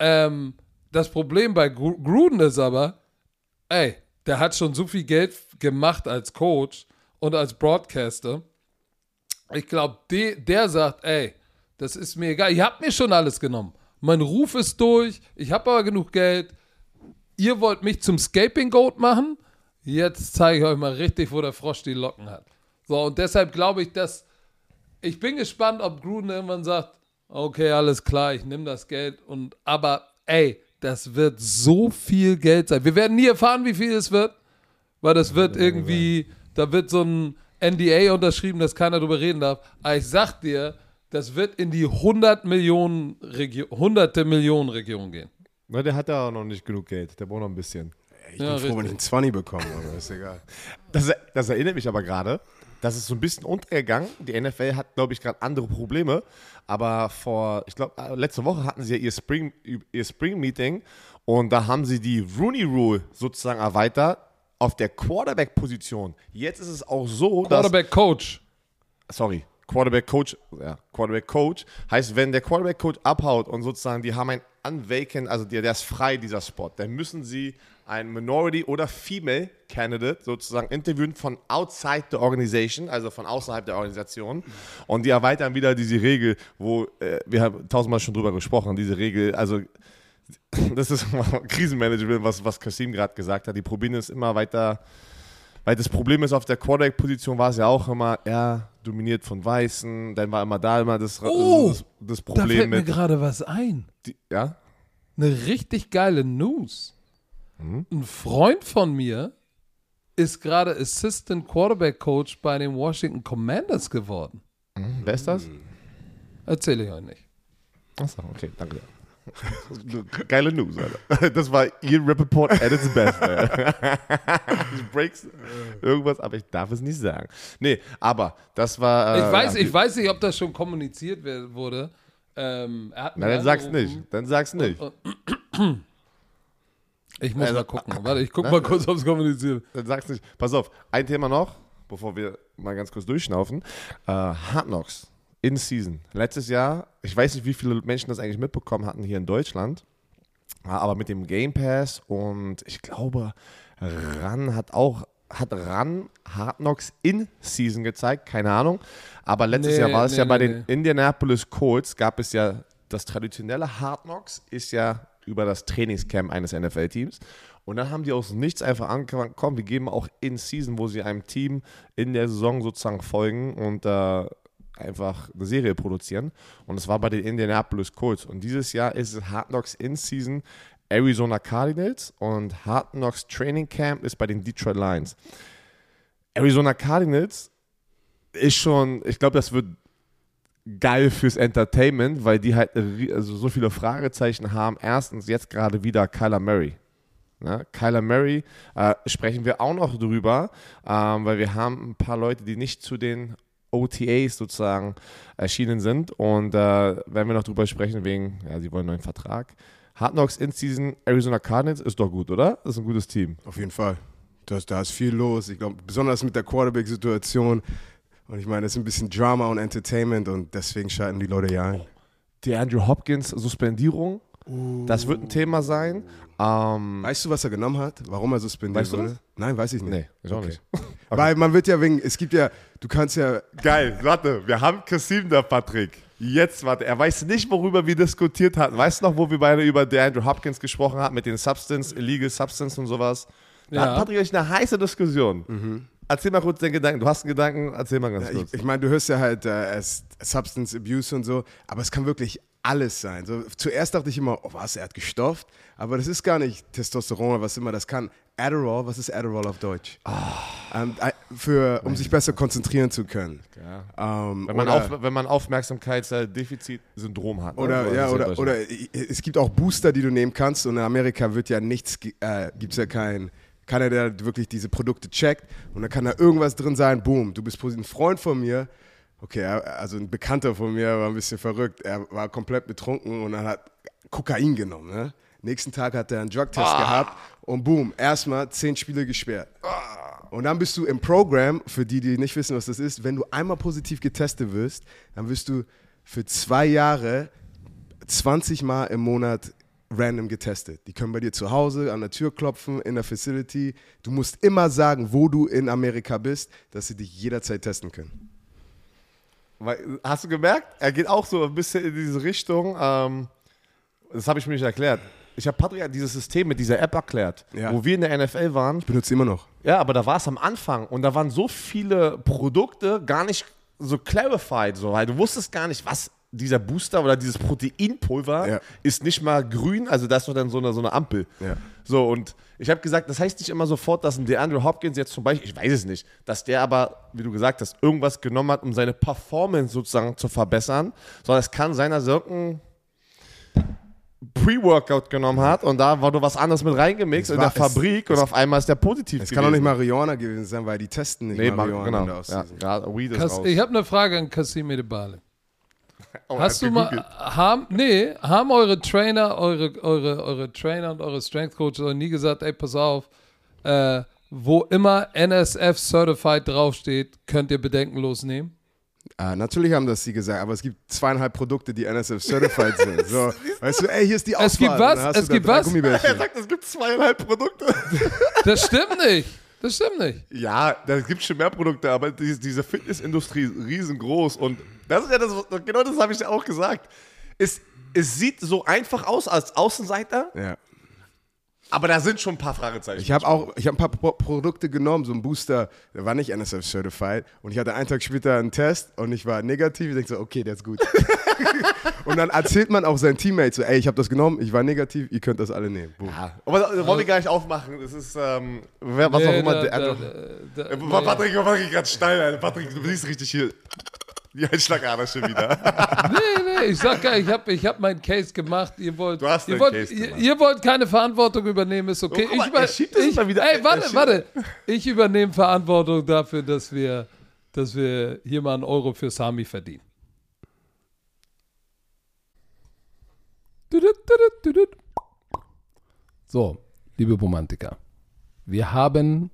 das Problem bei Gruden ist aber, der hat schon so viel Geld gemacht als Coach und als Broadcaster. Ich glaube, der sagt, das ist mir egal. Ihr habt mir schon alles genommen. Mein Ruf ist durch. Ich habe aber genug Geld. Ihr wollt mich zum Scapegoat Goat machen? Jetzt zeige ich euch mal richtig, wo der Frosch die Locken hat. So, und deshalb glaube ich, ich bin gespannt, ob Gruden irgendwann sagt, okay, alles klar, ich nehme das Geld. Aber das wird so viel Geld sein. Wir werden nie erfahren, wie viel es wird, weil das wird irgendwie, da wird so ein NDA unterschrieben, dass keiner drüber reden darf. Aber ich sag dir, das wird in die hunderte Millionen Region gehen. Na, der hat ja auch noch nicht genug Geld, der braucht noch ein bisschen. Ich bin froh, wenn ich einen 20 bekomme, aber ist egal. Das erinnert mich aber gerade, das ist so ein bisschen untergegangen. Die NFL hat, glaube ich, gerade andere Probleme. Aber letzte Woche hatten sie ja ihr Spring-Meeting und da haben sie die Rooney Rule sozusagen erweitert auf der Quarterback-Position. Jetzt ist es auch so, Quarterback-Coach. Quarterback-Coach. Ja, Quarterback-Coach heißt, wenn der Quarterback-Coach abhaut und sozusagen die haben ein unvacant, also der ist frei, dieser Spot, dann müssen sie einen Minority- oder Female-Candidate sozusagen interviewen von outside the organization, also von außerhalb der Organisation. Und die erweitern wieder diese Regel, wo, wir haben tausendmal schon drüber gesprochen, diese Regel, also das ist Krisenmanagement, was Kasim gerade gesagt hat. Die probieren es immer weiter, weil das Problem ist, auf der Quarterback-Position war es ja auch immer eher dominiert von Weißen, dann war immer das Problem Da fällt mir mit... gerade was ein. Ja? Eine richtig geile News. Ein Freund von mir ist gerade Assistant Quarterback Coach bei den Washington Commanders geworden. Wer ist das? Erzähle ich euch nicht. Achso, okay, danke. Geile News, Alter. Das war Ian Rappaport at its best, Alter. Du breaks irgendwas, aber ich darf es nicht sagen. Nee, aber das war... Ich weiß nicht, ob das schon kommuniziert wurde. Dann sag's nicht. Ich muss mal gucken. Warte, ich gucke mal kurz, ob es kommuniziert. Dann sag's nicht. Pass auf, ein Thema noch, bevor wir mal ganz kurz durchschnaufen. Hard Knocks in Season. Letztes Jahr, ich weiß nicht, wie viele Menschen das eigentlich mitbekommen hatten hier in Deutschland. aber mit dem Game Pass und ich glaube, Ran hat Hard Knocks in Season gezeigt, keine Ahnung. Aber letztes Jahr war es bei den Indianapolis Colts, gab es ja das traditionelle Hard Knocks, ist ja über das Trainingscamp eines NFL-Teams. Und dann haben die aus nichts einfach angefangen, komm, wir geben auch in Season, wo sie einem Team in der Saison sozusagen folgen und einfach eine Serie produzieren. Und das war bei den Indianapolis Colts. Und dieses Jahr ist es Hard Knocks in Season Arizona Cardinals und Hard Knocks Training Camp ist bei den Detroit Lions. Arizona Cardinals ist schon, ich glaube, das wird geil fürs Entertainment, weil die halt also so viele Fragezeichen haben. Erstens jetzt gerade wieder Kyler Murray. Ne? Kyler Murray sprechen wir auch noch drüber, weil wir haben ein paar Leute, die nicht zu den OTAs sozusagen erschienen sind und werden wir noch drüber sprechen wegen, ja, sie wollen einen neuen Vertrag. Hard Knocks in Season Arizona Cardinals ist doch gut, oder? Das ist ein gutes Team. Auf jeden Fall. Da ist viel los. Ich glaube, besonders mit der Quarterback-Situation. Und ich meine, es ist ein bisschen Drama und Entertainment und deswegen schalten die Leute ja ein. Die Andrew Hopkins Suspendierung, das wird ein Thema sein. Weißt du, was er genommen hat? Warum er suspendiert wurde? Das? Nein, weiß ich nicht. Nee, ich auch nicht. Okay. Weil man wird ja wegen, es gibt ja, du kannst ja... Geil, warte, wir haben Kasim da, Patrick. Jetzt, warte, er weiß nicht, worüber wir diskutiert hatten. Weißt du noch, wo wir beide über Andrew Hopkins gesprochen haben, mit den Illegal Substance und sowas? Da hat Patrick echt eine heiße Diskussion. Mhm. Erzähl mal kurz den Gedanken. Du hast einen Gedanken, erzähl mal ganz kurz. Ich meine, du hörst ja halt Substance Abuse und so, aber es kann wirklich alles sein. So, zuerst dachte ich immer, oh was, er hat gestofft, aber das ist gar nicht Testosteron oder was immer das kann. Adderall, was ist Adderall auf Deutsch? Um sich besser konzentrieren zu können. Ja. Wenn man Aufmerksamkeitsdefizit-Syndrom hat. Oder es gibt auch Booster, die du nehmen kannst und in Amerika wird ja nichts, gibt es ja keiner, der wirklich diese Produkte checkt und dann kann da irgendwas drin sein, boom, du bist ein Freund von mir, okay, also ein Bekannter von mir war ein bisschen verrückt, er war komplett betrunken und dann hat Kokain genommen, ne? Nächsten Tag hat er einen Drugtest gehabt und boom, erstmal 10 Spiele gesperrt. Und dann bist du im Programm, für die nicht wissen, was das ist, wenn du einmal positiv getestet wirst, dann wirst du für 2 Jahre 20 Mal im Monat random getestet. Die können bei dir zu Hause an der Tür klopfen, in der Facility. Du musst immer sagen, wo du in Amerika bist, dass sie dich jederzeit testen können. Hast du gemerkt? Er geht auch so ein bisschen in diese Richtung. Das habe ich mir nicht erklärt. Ich habe Patrick dieses System mit dieser App erklärt, wo wir in der NFL waren. Ich benutze es immer noch. Ja, aber da war es am Anfang und da waren so viele Produkte gar nicht so clarified, so, weil du wusstest gar nicht, was dieser Booster oder dieses Proteinpulver ist nicht mal grün, also da ist noch dann so eine Ampel. Ja. So, und ich habe gesagt, das heißt nicht immer sofort, dass ein DeAndre Hopkins jetzt zum Beispiel, ich weiß es nicht, dass der aber, wie du gesagt hast, irgendwas genommen hat, um seine Performance sozusagen zu verbessern, sondern es kann sein, dass er irgendein Pre-Workout genommen hat und da wurde was anderes mit reingemixt in der Fabrik und auf einmal ist der positiv gewesen. Es kann auch nicht Marihuana gewesen sein, weil die testen nicht Marihuana. Genau. Weed ist raus. Ich habe eine Frage an Kasim Edebali. Hast du mal, haben eure Trainer, eure Trainer und eure Strength Coaches noch nie gesagt, ey, pass auf, wo immer NSF Certified draufsteht, könnt ihr bedenkenlos nehmen? Natürlich haben das sie gesagt, aber es gibt 2,5 Produkte, die NSF Certified sind. So, weißt du, ey, hier ist die Auswahl. Es gibt was? Es gibt was? Er sagt, es gibt 2,5 Produkte. Das stimmt nicht. Das stimmt nicht. Ja, da gibt es schon mehr Produkte, aber diese Fitnessindustrie ist riesengroß und das ist ja genau das habe ich ja auch gesagt. Es sieht so einfach aus als Außenseiter, aber da sind schon ein paar Fragezeichen. Ich habe ein paar Produkte genommen, so ein Booster, der war nicht NSF Certified und ich hatte einen Tag später einen Test und ich war negativ. Ich denke so, okay, der ist gut. Und dann erzählt man auch seinen Teammates so, ey, ich habe das genommen, ich war negativ, ihr könnt das alle nehmen. Ja, aber das wollen wir gar nicht aufmachen. Das ist, was auch immer. Patrick gerade steil, Alter. Patrick, du bist richtig hier. Die Einschlagader schon wieder. Nee, ich sag gar, ich hab meinen Case gemacht. Ihr wollt keine Verantwortung übernehmen, ist okay. Warte. Ich übernehme Verantwortung dafür, dass wir hier mal einen Euro für Sami verdienen. So, liebe Romantiker, wir haben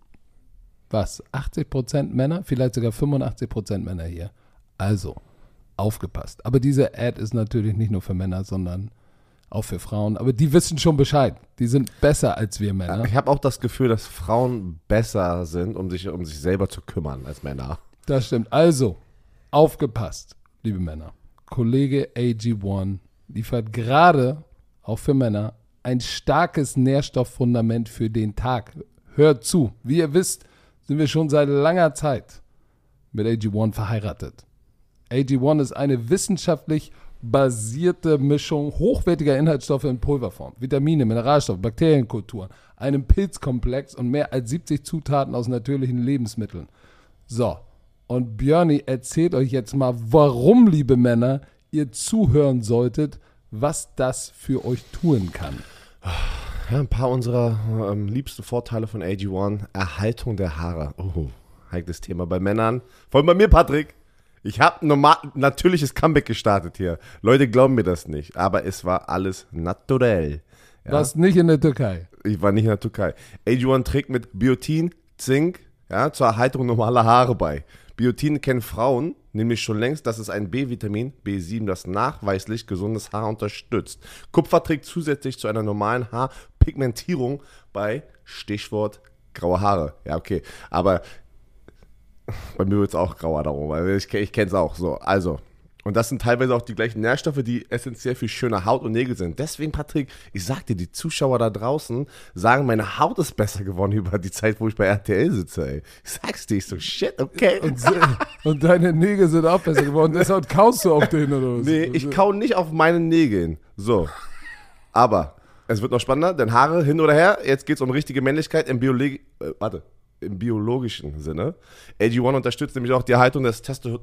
80% Männer, vielleicht sogar 85% Männer hier. Also, aufgepasst. Aber diese Ad ist natürlich nicht nur für Männer, sondern auch für Frauen, aber die wissen schon Bescheid. Die sind besser als wir Männer. Ich habe auch das Gefühl, dass Frauen besser sind, um sich selber zu kümmern als Männer. Das stimmt. Also, aufgepasst, liebe Männer. Kollege AG1 liefert gerade, auch für Männer, ein starkes Nährstofffundament für den Tag. Hört zu. Wie ihr wisst, sind wir schon seit langer Zeit mit AG1 verheiratet. AG1 ist eine wissenschaftlich basierte Mischung hochwertiger Inhaltsstoffe in Pulverform, Vitamine, Mineralstoffe, Bakterienkulturen, einem Pilzkomplex und mehr als 70 Zutaten aus natürlichen Lebensmitteln. So, und Björni erzählt euch jetzt mal, warum, liebe Männer, ihr zuhören solltet, was das für euch tun kann. Ja, ein paar unserer liebsten Vorteile von AG1. Erhaltung der Haare. Oh, heikles Thema bei Männern. Vor allem bei mir, Patrick. Ich habe ein natürliches Comeback gestartet hier. Leute glauben mir das nicht, aber es war alles naturell. Ja? Was nicht in der Türkei. Ich war nicht in der Türkei. AG1 trägt mit Biotin, Zink, ja, zur Erhaltung normaler Haare bei. Biotin kennen Frauen nämlich schon längst, dass es ein B-Vitamin, B7, das nachweislich gesundes Haar unterstützt. Kupfer trägt zusätzlich zu einer normalen Haarpigmentierung bei, Stichwort, graue Haare. Ja, okay, aber bei mir wird es auch grauer darum, weil ich kenne es auch so. Also, und das sind teilweise auch die gleichen Nährstoffe, die essentiell für schöne Haut und Nägel sind. Deswegen, Patrick, ich sag dir, die Zuschauer da draußen sagen, meine Haut ist besser geworden über die Zeit, wo ich bei RTL sitze, ey. Ich sag's dir, ich so, shit, okay. Und deine Nägel sind auch besser geworden, deshalb kaust du auf den oder was? Nee, ich kau nicht auf meinen Nägeln. So. Aber es wird noch spannender, denn Haare hin oder her, jetzt geht's um richtige Männlichkeit im biologischen Sinne. AG1 unterstützt nämlich auch die Erhaltung des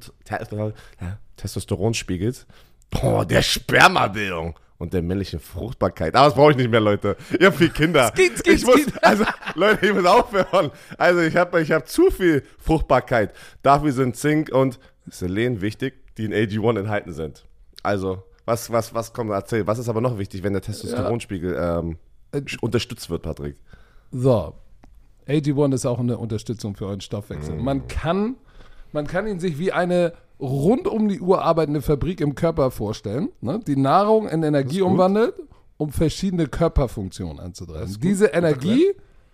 Testosteronspiegels, der Spermabildung und der männlichen Fruchtbarkeit. Aber das brauche ich nicht mehr, Leute. Ich habe 4 Kinder. Leute, ich muss aufhören. Also ich hab zu viel Fruchtbarkeit. Dafür sind Zink und Selen wichtig, die in AG1 enthalten sind. Also, was kommt, erzähl. Was ist aber noch wichtig, wenn der Testosteronspiegel unterstützt wird, Patrick? So, AG1 ist auch eine Unterstützung für euren Stoffwechsel. Man kann ihn sich wie eine rund um die Uhr arbeitende Fabrik im Körper vorstellen, ne, die Nahrung in Energie umwandelt, um verschiedene Körperfunktionen anzutreiben. Diese Energie,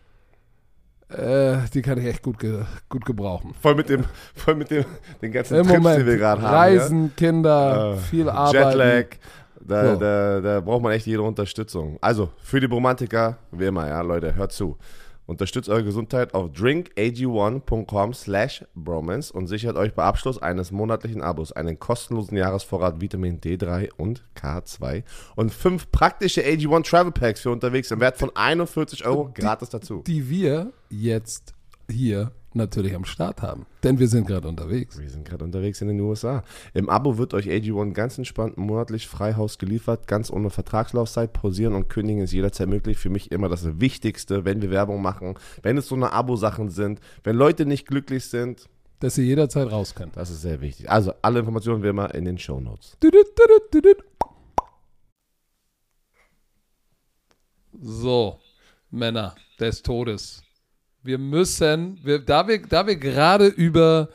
die kann ich echt gut gebrauchen. Voll mit den ganzen Im Trips, Moment, die wir gerade haben. Reisen, Kinder, viel Arbeiten. Jetlag, da braucht man echt jede Unterstützung. Also, für die Romantiker, wie immer, ja, Leute, hört zu. Unterstützt eure Gesundheit auf drinkag1.com/bromance und sichert euch bei Abschluss eines monatlichen Abos einen kostenlosen Jahresvorrat Vitamin D3 und K2 und 5 praktische AG1 Travel Packs für unterwegs im Wert von 41 € gratis dazu. Die wir jetzt hier natürlich am Start haben, denn wir sind gerade unterwegs. Wir sind gerade unterwegs in den USA. Im Abo wird euch AG1 ganz entspannt monatlich Freihaus geliefert, ganz ohne Vertragslaufzeit. Pausieren und kündigen ist jederzeit möglich. Für mich immer das Wichtigste, wenn wir Werbung machen, wenn es so eine Abo-Sachen sind, wenn Leute nicht glücklich sind. Dass sie jederzeit raus können. Das ist sehr wichtig. Also alle Informationen wie immer in den Shownotes. So, Männer des Todes. Wir müssen, da wir gerade über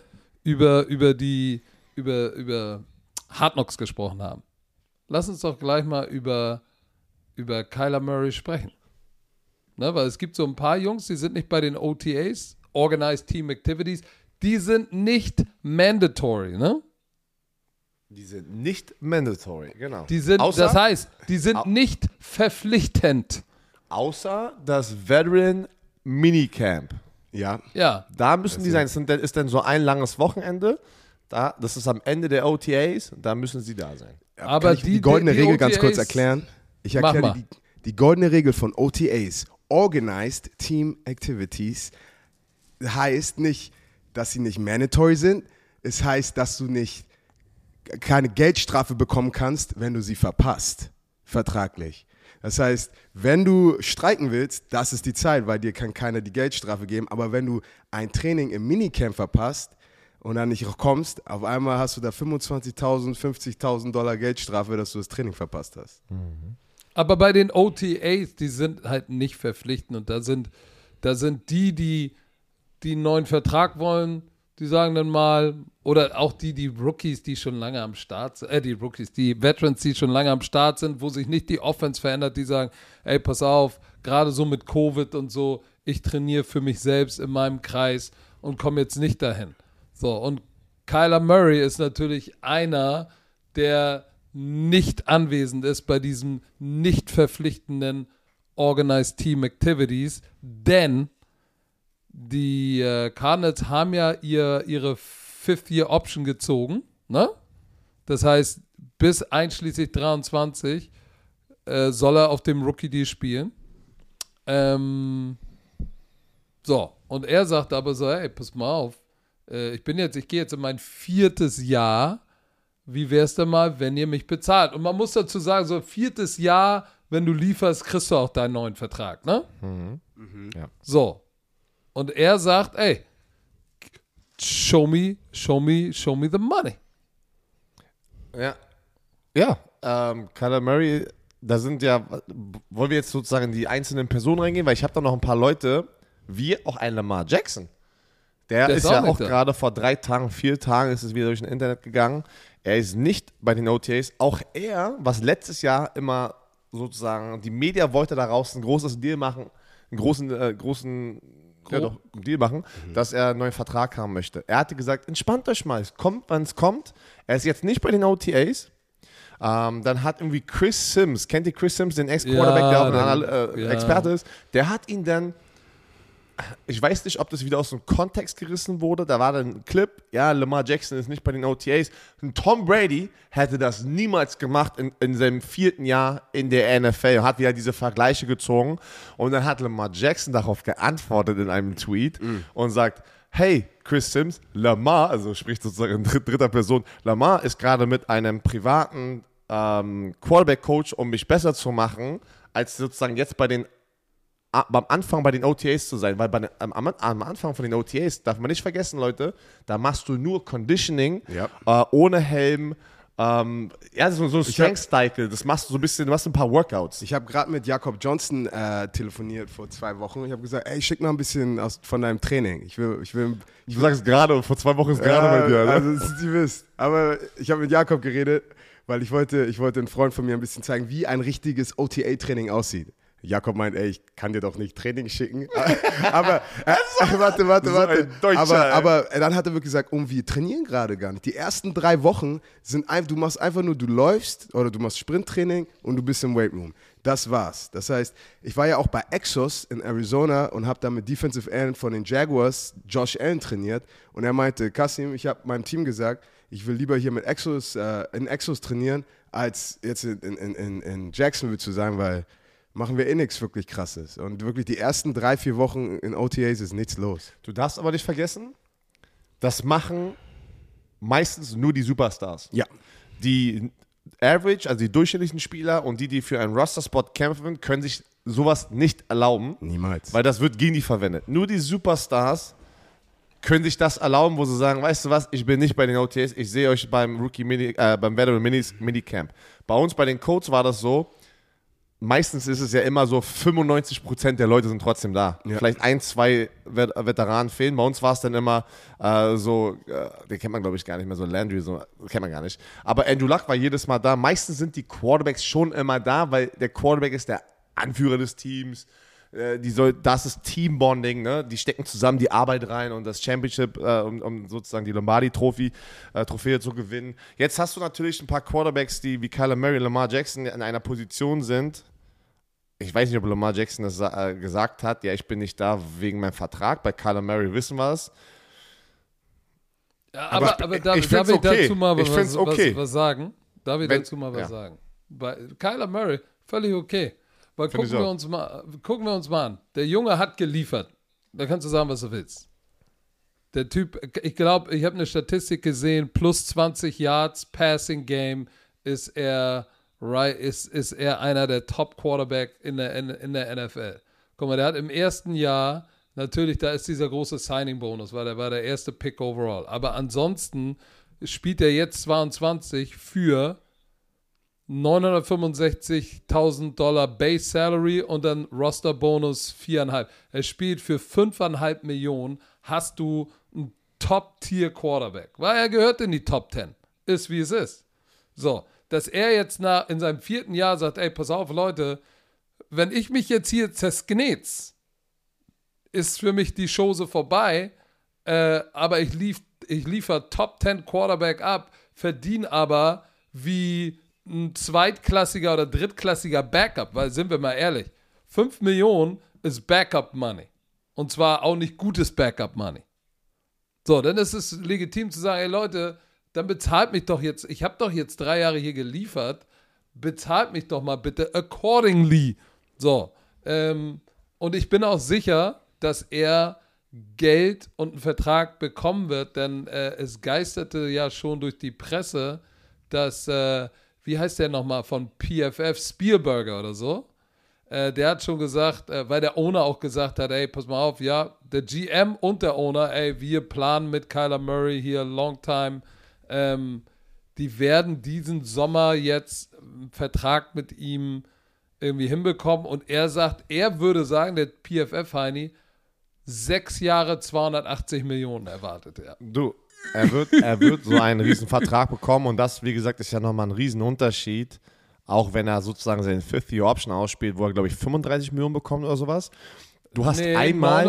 Hard Knocks gesprochen haben, lass uns doch gleich mal über Kyler Murray sprechen. Ne, weil es gibt so ein paar Jungs, die sind nicht bei den OTAs, Organized Team Activities, die sind nicht mandatory, ne? Die sind nicht mandatory, genau. Die sind nicht verpflichtend. Außer das Veteran Minicamp. Ja. Da müssen die sein. Das ist dann so ein langes Wochenende. Das ist am Ende der OTAs. Da müssen sie da sein. Aber kann ich die goldene Regel ganz kurz erklären? Ich erkläre die goldene Regel von OTAs, Organized Team Activities, heißt nicht, dass sie nicht mandatory sind. Es heißt, dass du nicht keine Geldstrafe bekommen kannst, wenn du sie verpasst, vertraglich. Das heißt, wenn du streiken willst, das ist die Zeit, weil dir kann keiner die Geldstrafe geben. Aber wenn du ein Training im Minicamp verpasst und dann nicht kommst, auf einmal hast du da 25.000, 50.000 $ Geldstrafe, dass du das Training verpasst hast. Mhm. Aber bei den OTAs, die sind halt nicht verpflichtend und da sind die einen neuen Vertrag wollen, die sagen dann mal, oder auch die Rookies, die schon lange am Start sind, die Veterans, die schon lange am Start sind, wo sich nicht die Offense verändert, die sagen, ey, pass auf, gerade so mit Covid und so, ich trainiere für mich selbst in meinem Kreis und komme jetzt nicht dahin. So, und Kyler Murray ist natürlich einer, der nicht anwesend ist bei diesem nicht verpflichtenden Organized Team Activities, denn die Cardinals haben ja ihre Fifth-Year-Option gezogen, ne? Das heißt, bis einschließlich 23 soll er auf dem Rookie-Deal spielen. So, und er sagt aber so, hey, pass mal auf, ich gehe jetzt in mein 4. Jahr, wie wär's denn mal, wenn ihr mich bezahlt? Und man muss dazu sagen, so 4. Jahr, wenn du lieferst, kriegst du auch deinen neuen Vertrag, ne? Ja. So. Und er sagt, ey, show me the money. Ja. Ja, Kyler Murray, da sind ja, wollen wir jetzt sozusagen in die einzelnen Personen reingehen, weil ich habe da noch ein paar Leute, wie auch ein Lamar Jackson. Der ist ja auch gerade vor 3 Tagen, 4 Tagen ist es wieder durch das Internet gegangen. Er ist nicht bei den OTAs. Auch er, was letztes Jahr immer sozusagen, die Media wollte daraus ein großes Deal machen, einen großen Deal machen, dass er einen neuen Vertrag haben möchte. Er hatte gesagt, entspannt euch mal, es kommt, wann es kommt. Er ist jetzt nicht bei den OTAs. Dann hat irgendwie Chris Sims, kennt ihr Chris Sims, den Ex-Quarterback, der auch ein Experte ist, der hat ihn dann, ich weiß nicht, ob das wieder aus dem Kontext gerissen wurde, da war dann ein Clip, ja, Lamar Jackson ist nicht bei den OTAs. Und Tom Brady hätte das niemals gemacht in seinem 4. Jahr in der NFL, hat wieder diese Vergleiche gezogen und dann hat Lamar Jackson darauf geantwortet in einem Tweet und sagt, hey, Chris Sims, Lamar, also spricht sozusagen in dritter Person, Lamar ist gerade mit einem privaten Quarterback-Coach, um mich besser zu machen, als sozusagen jetzt beim Anfang bei den OTAs zu sein, weil am Anfang von den OTAs, darf man nicht vergessen, Leute, da machst du nur Conditioning, ohne Helm, so ein Strength-Cycle, das machst du so ein bisschen, du machst ein paar Workouts. Ich habe gerade mit Jakob Johnson telefoniert vor 2 Wochen. Ich habe gesagt, ey, schick mal ein bisschen von deinem Training. Du sagst gerade, vor 2 Wochen ist gerade bei dir. Ne? Also, ihr wisst. Aber ich habe mit Jakob geredet, weil ich wollte einen Freund von mir ein bisschen zeigen, wie ein richtiges OTA-Training aussieht. Jakob meint, ey, ich kann dir doch nicht Training schicken. Aber, warte. Aber dann hat er wirklich gesagt, wir trainieren gerade gar nicht. Die ersten 3 Wochen sind einfach, du machst einfach nur, du läufst oder du machst Sprinttraining und du bist im Weightroom. Das war's. Das heißt, ich war ja auch bei Exos in Arizona und habe da mit Defensive End von den Jaguars, Josh Allen, trainiert. Und er meinte, Kasim, ich habe meinem Team gesagt, ich will lieber hier mit Exos, in Exos trainieren, als jetzt in Jacksonville zu sein, weil machen wir nichts wirklich Krasses. Und wirklich die ersten 3-4 Wochen in OTAs ist nichts los. Du darfst aber nicht vergessen, das machen meistens nur die Superstars. Ja. Die Average, also die durchschnittlichen Spieler und die für einen Roster-Spot kämpfen, können sich sowas nicht erlauben. Niemals. Weil das wird gegen die verwendet. Nur die Superstars können sich das erlauben, wo sie sagen, weißt du was, ich bin nicht bei den OTAs, ich sehe euch beim beim Veteran Minicamp. Bei uns bei den Colts war das so, meistens ist es ja immer so, 95% der Leute sind trotzdem da. Ja. Vielleicht 1, 2 Veteranen fehlen. Bei uns war es dann immer den kennt man glaube ich gar nicht mehr, so Landry, so kennt man gar nicht. Aber Andrew Luck war jedes Mal da. Meistens sind die Quarterbacks schon immer da, weil der Quarterback ist der Anführer des Teams. Das ist Teambonding, ne? Die stecken zusammen die Arbeit rein und das Championship, um sozusagen die Lombardi-Trophäe zu gewinnen. Jetzt hast du natürlich ein paar Quarterbacks, die wie Kyler Murray und Lamar Jackson in einer Position sind. Ich weiß nicht, ob Lamar Jackson das gesagt hat. Ja, ich bin nicht da wegen meinem Vertrag. Bei Kyler Murray wissen wir es. Ja, aber darf ich dazu mal was sagen? Darf ich dazu mal was sagen? Bei Kyler Murray, völlig okay. Weil gucken wir uns mal an. Der Junge hat geliefert. Da kannst du sagen, was du willst. Der Typ, ich glaube, ich habe eine Statistik gesehen, plus 20 Yards Passing Game ist er einer der Top Quarterback in der NFL. Guck mal, der hat im ersten Jahr, natürlich, da ist dieser große Signing-Bonus, weil der war der erste Pick overall. Aber ansonsten spielt er jetzt 22 für $965.000 Base Salary und dann Roster Bonus 4,5. Er spielt für 5,5 Millionen. Hast du einen Top-Tier-Quarterback, weil er gehört in die Top 10. Ist, wie es ist. So, dass er jetzt in seinem 4. Jahr sagt, ey, pass auf, Leute, wenn ich mich jetzt hier zersknetz, ist für mich die Chose vorbei, aber ich liefere Top 10 Quarterback ab, verdiene aber wie ein zweitklassiger oder drittklassiger Backup, weil, sind wir mal ehrlich, 5 Millionen ist Backup-Money. Und zwar auch nicht gutes Backup-Money. So, dann ist es legitim zu sagen, ey Leute, dann bezahlt mich doch jetzt, ich habe doch jetzt 3 Jahre hier geliefert, bezahlt mich doch mal bitte accordingly. So, und ich bin auch sicher, dass er Geld und einen Vertrag bekommen wird, denn es geisterte ja schon durch die Presse, dass, wie heißt der nochmal, von PFF, Spielberger oder so, der hat schon gesagt, weil der Owner auch gesagt hat, ey, pass mal auf, ja, der GM und der Owner, ey, wir planen mit Kyler Murray hier long time, die werden diesen Sommer jetzt einen Vertrag mit ihm irgendwie hinbekommen und er sagt, er würde sagen, der PFF-Heini, 6 Jahre, 280 Millionen erwartet er. Du, er wird so einen riesen Vertrag bekommen und das, wie gesagt, ist ja nochmal ein riesen Unterschied, auch wenn er sozusagen seine 5th-Year-Option ausspielt, wo er, glaube ich, 35 Millionen bekommt oder sowas. Du hast einmal...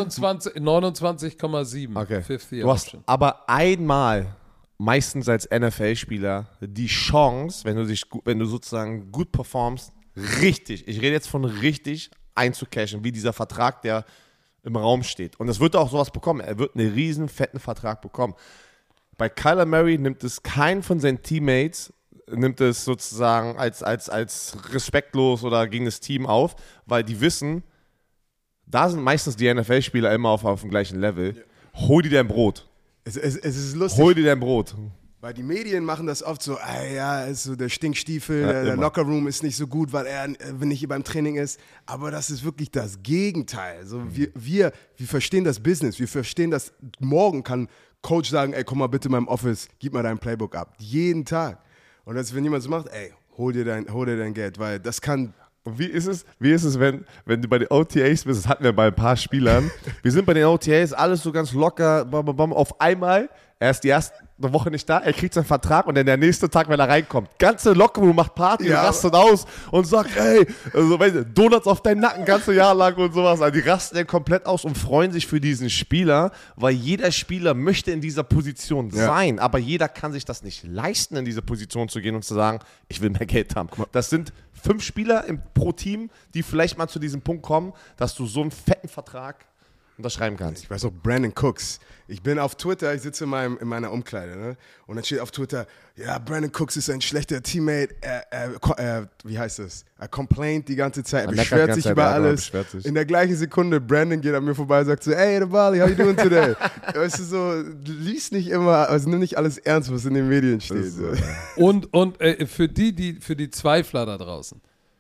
29,7. Okay. 5th-Year-Option. Du hast aber einmal, meistens als NFL-Spieler, die Chance, wenn du sozusagen gut performst, richtig, ich rede jetzt von richtig, einzucashen, wie dieser Vertrag, der im Raum steht. Und es wird auch sowas bekommen. Er wird einen riesen fetten Vertrag bekommen. Bei Kyler Murray nimmt es keinen von seinen Teammates, nimmt es sozusagen als respektlos oder gegen das Team auf, weil die wissen, da sind meistens die NFL-Spieler immer auf dem gleichen Level. Ja. Hol dir dein Brot. Es ist lustig. Hol dir dein Brot. Weil die Medien machen das oft so, ja, ist so der Stinkstiefel, der Lockerroom ist nicht so gut, weil er nicht beim Training ist. Aber das ist wirklich das Gegenteil. Also wir verstehen das Business, wir verstehen, dass morgen kann Coach sagen, ey, komm mal bitte in meinem Office, gib mal dein Playbook ab. Jeden Tag. Und das, wenn jemand so macht, ey, hol dir dein Geld, weil das kann... Und wie ist es, wenn du bei den OTAs bist, das hatten wir bei ein paar Spielern, wir sind bei den OTAs, alles so ganz locker, auf einmal, er ist die erste Woche nicht da, er kriegt seinen Vertrag und dann der nächste Tag, wenn er reinkommt, ganze Lockerroom macht Party, rastet aus und sagt, ey, also, weißt du, Donuts auf deinen Nacken, ganze Jahr lang und sowas, also die rasten dann komplett aus und freuen sich für diesen Spieler, weil jeder Spieler möchte in dieser Position sein, aber jeder kann sich das nicht leisten, in diese Position zu gehen und zu sagen, ich will mehr Geld haben. Das sind 5 Spieler pro Team, die vielleicht mal zu diesem Punkt kommen, dass du so einen fetten Vertrag unterschreiben kannst. Ich weiß auch, Brandon Cooks. Ich bin auf Twitter, ich sitze in meiner Umkleide, ne? Und dann steht auf Twitter, ja, Brandon Cooks ist ein schlechter Teammate, wie heißt das? Er complaint die ganze Zeit, er beschwert sich über alles. In der gleichen Sekunde, Brandon geht an mir vorbei und sagt so, hey, the Bali, how you doing today? Weißt du, so, lies nicht immer, also nimm nicht alles ernst, was in den Medien steht. So. Und für die Zweifler da draußen,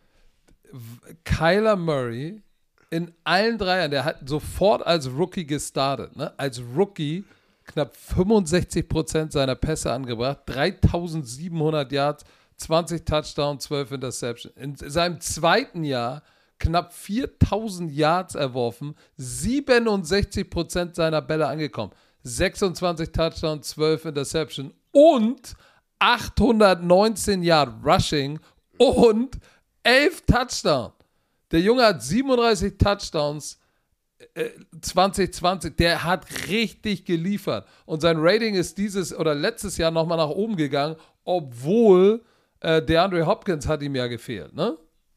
Kyler Murray in allen 3 Jahren, der hat sofort als Rookie gestartet, ne? Als Rookie knapp 65% seiner Pässe angebracht, 3.700 Yards, 20 Touchdowns, 12 Interceptions. In seinem 2. Jahr knapp 4.000 Yards erworfen, 67% seiner Bälle angekommen, 26 Touchdowns, 12 Interceptions und 819 Yard Rushing und 11 Touchdowns. Der Junge hat 37 Touchdowns 2020. Der hat richtig geliefert. Und sein Rating ist letztes Jahr nochmal nach oben gegangen, obwohl DeAndre Hopkins hat ihm ja gefehlt, ne?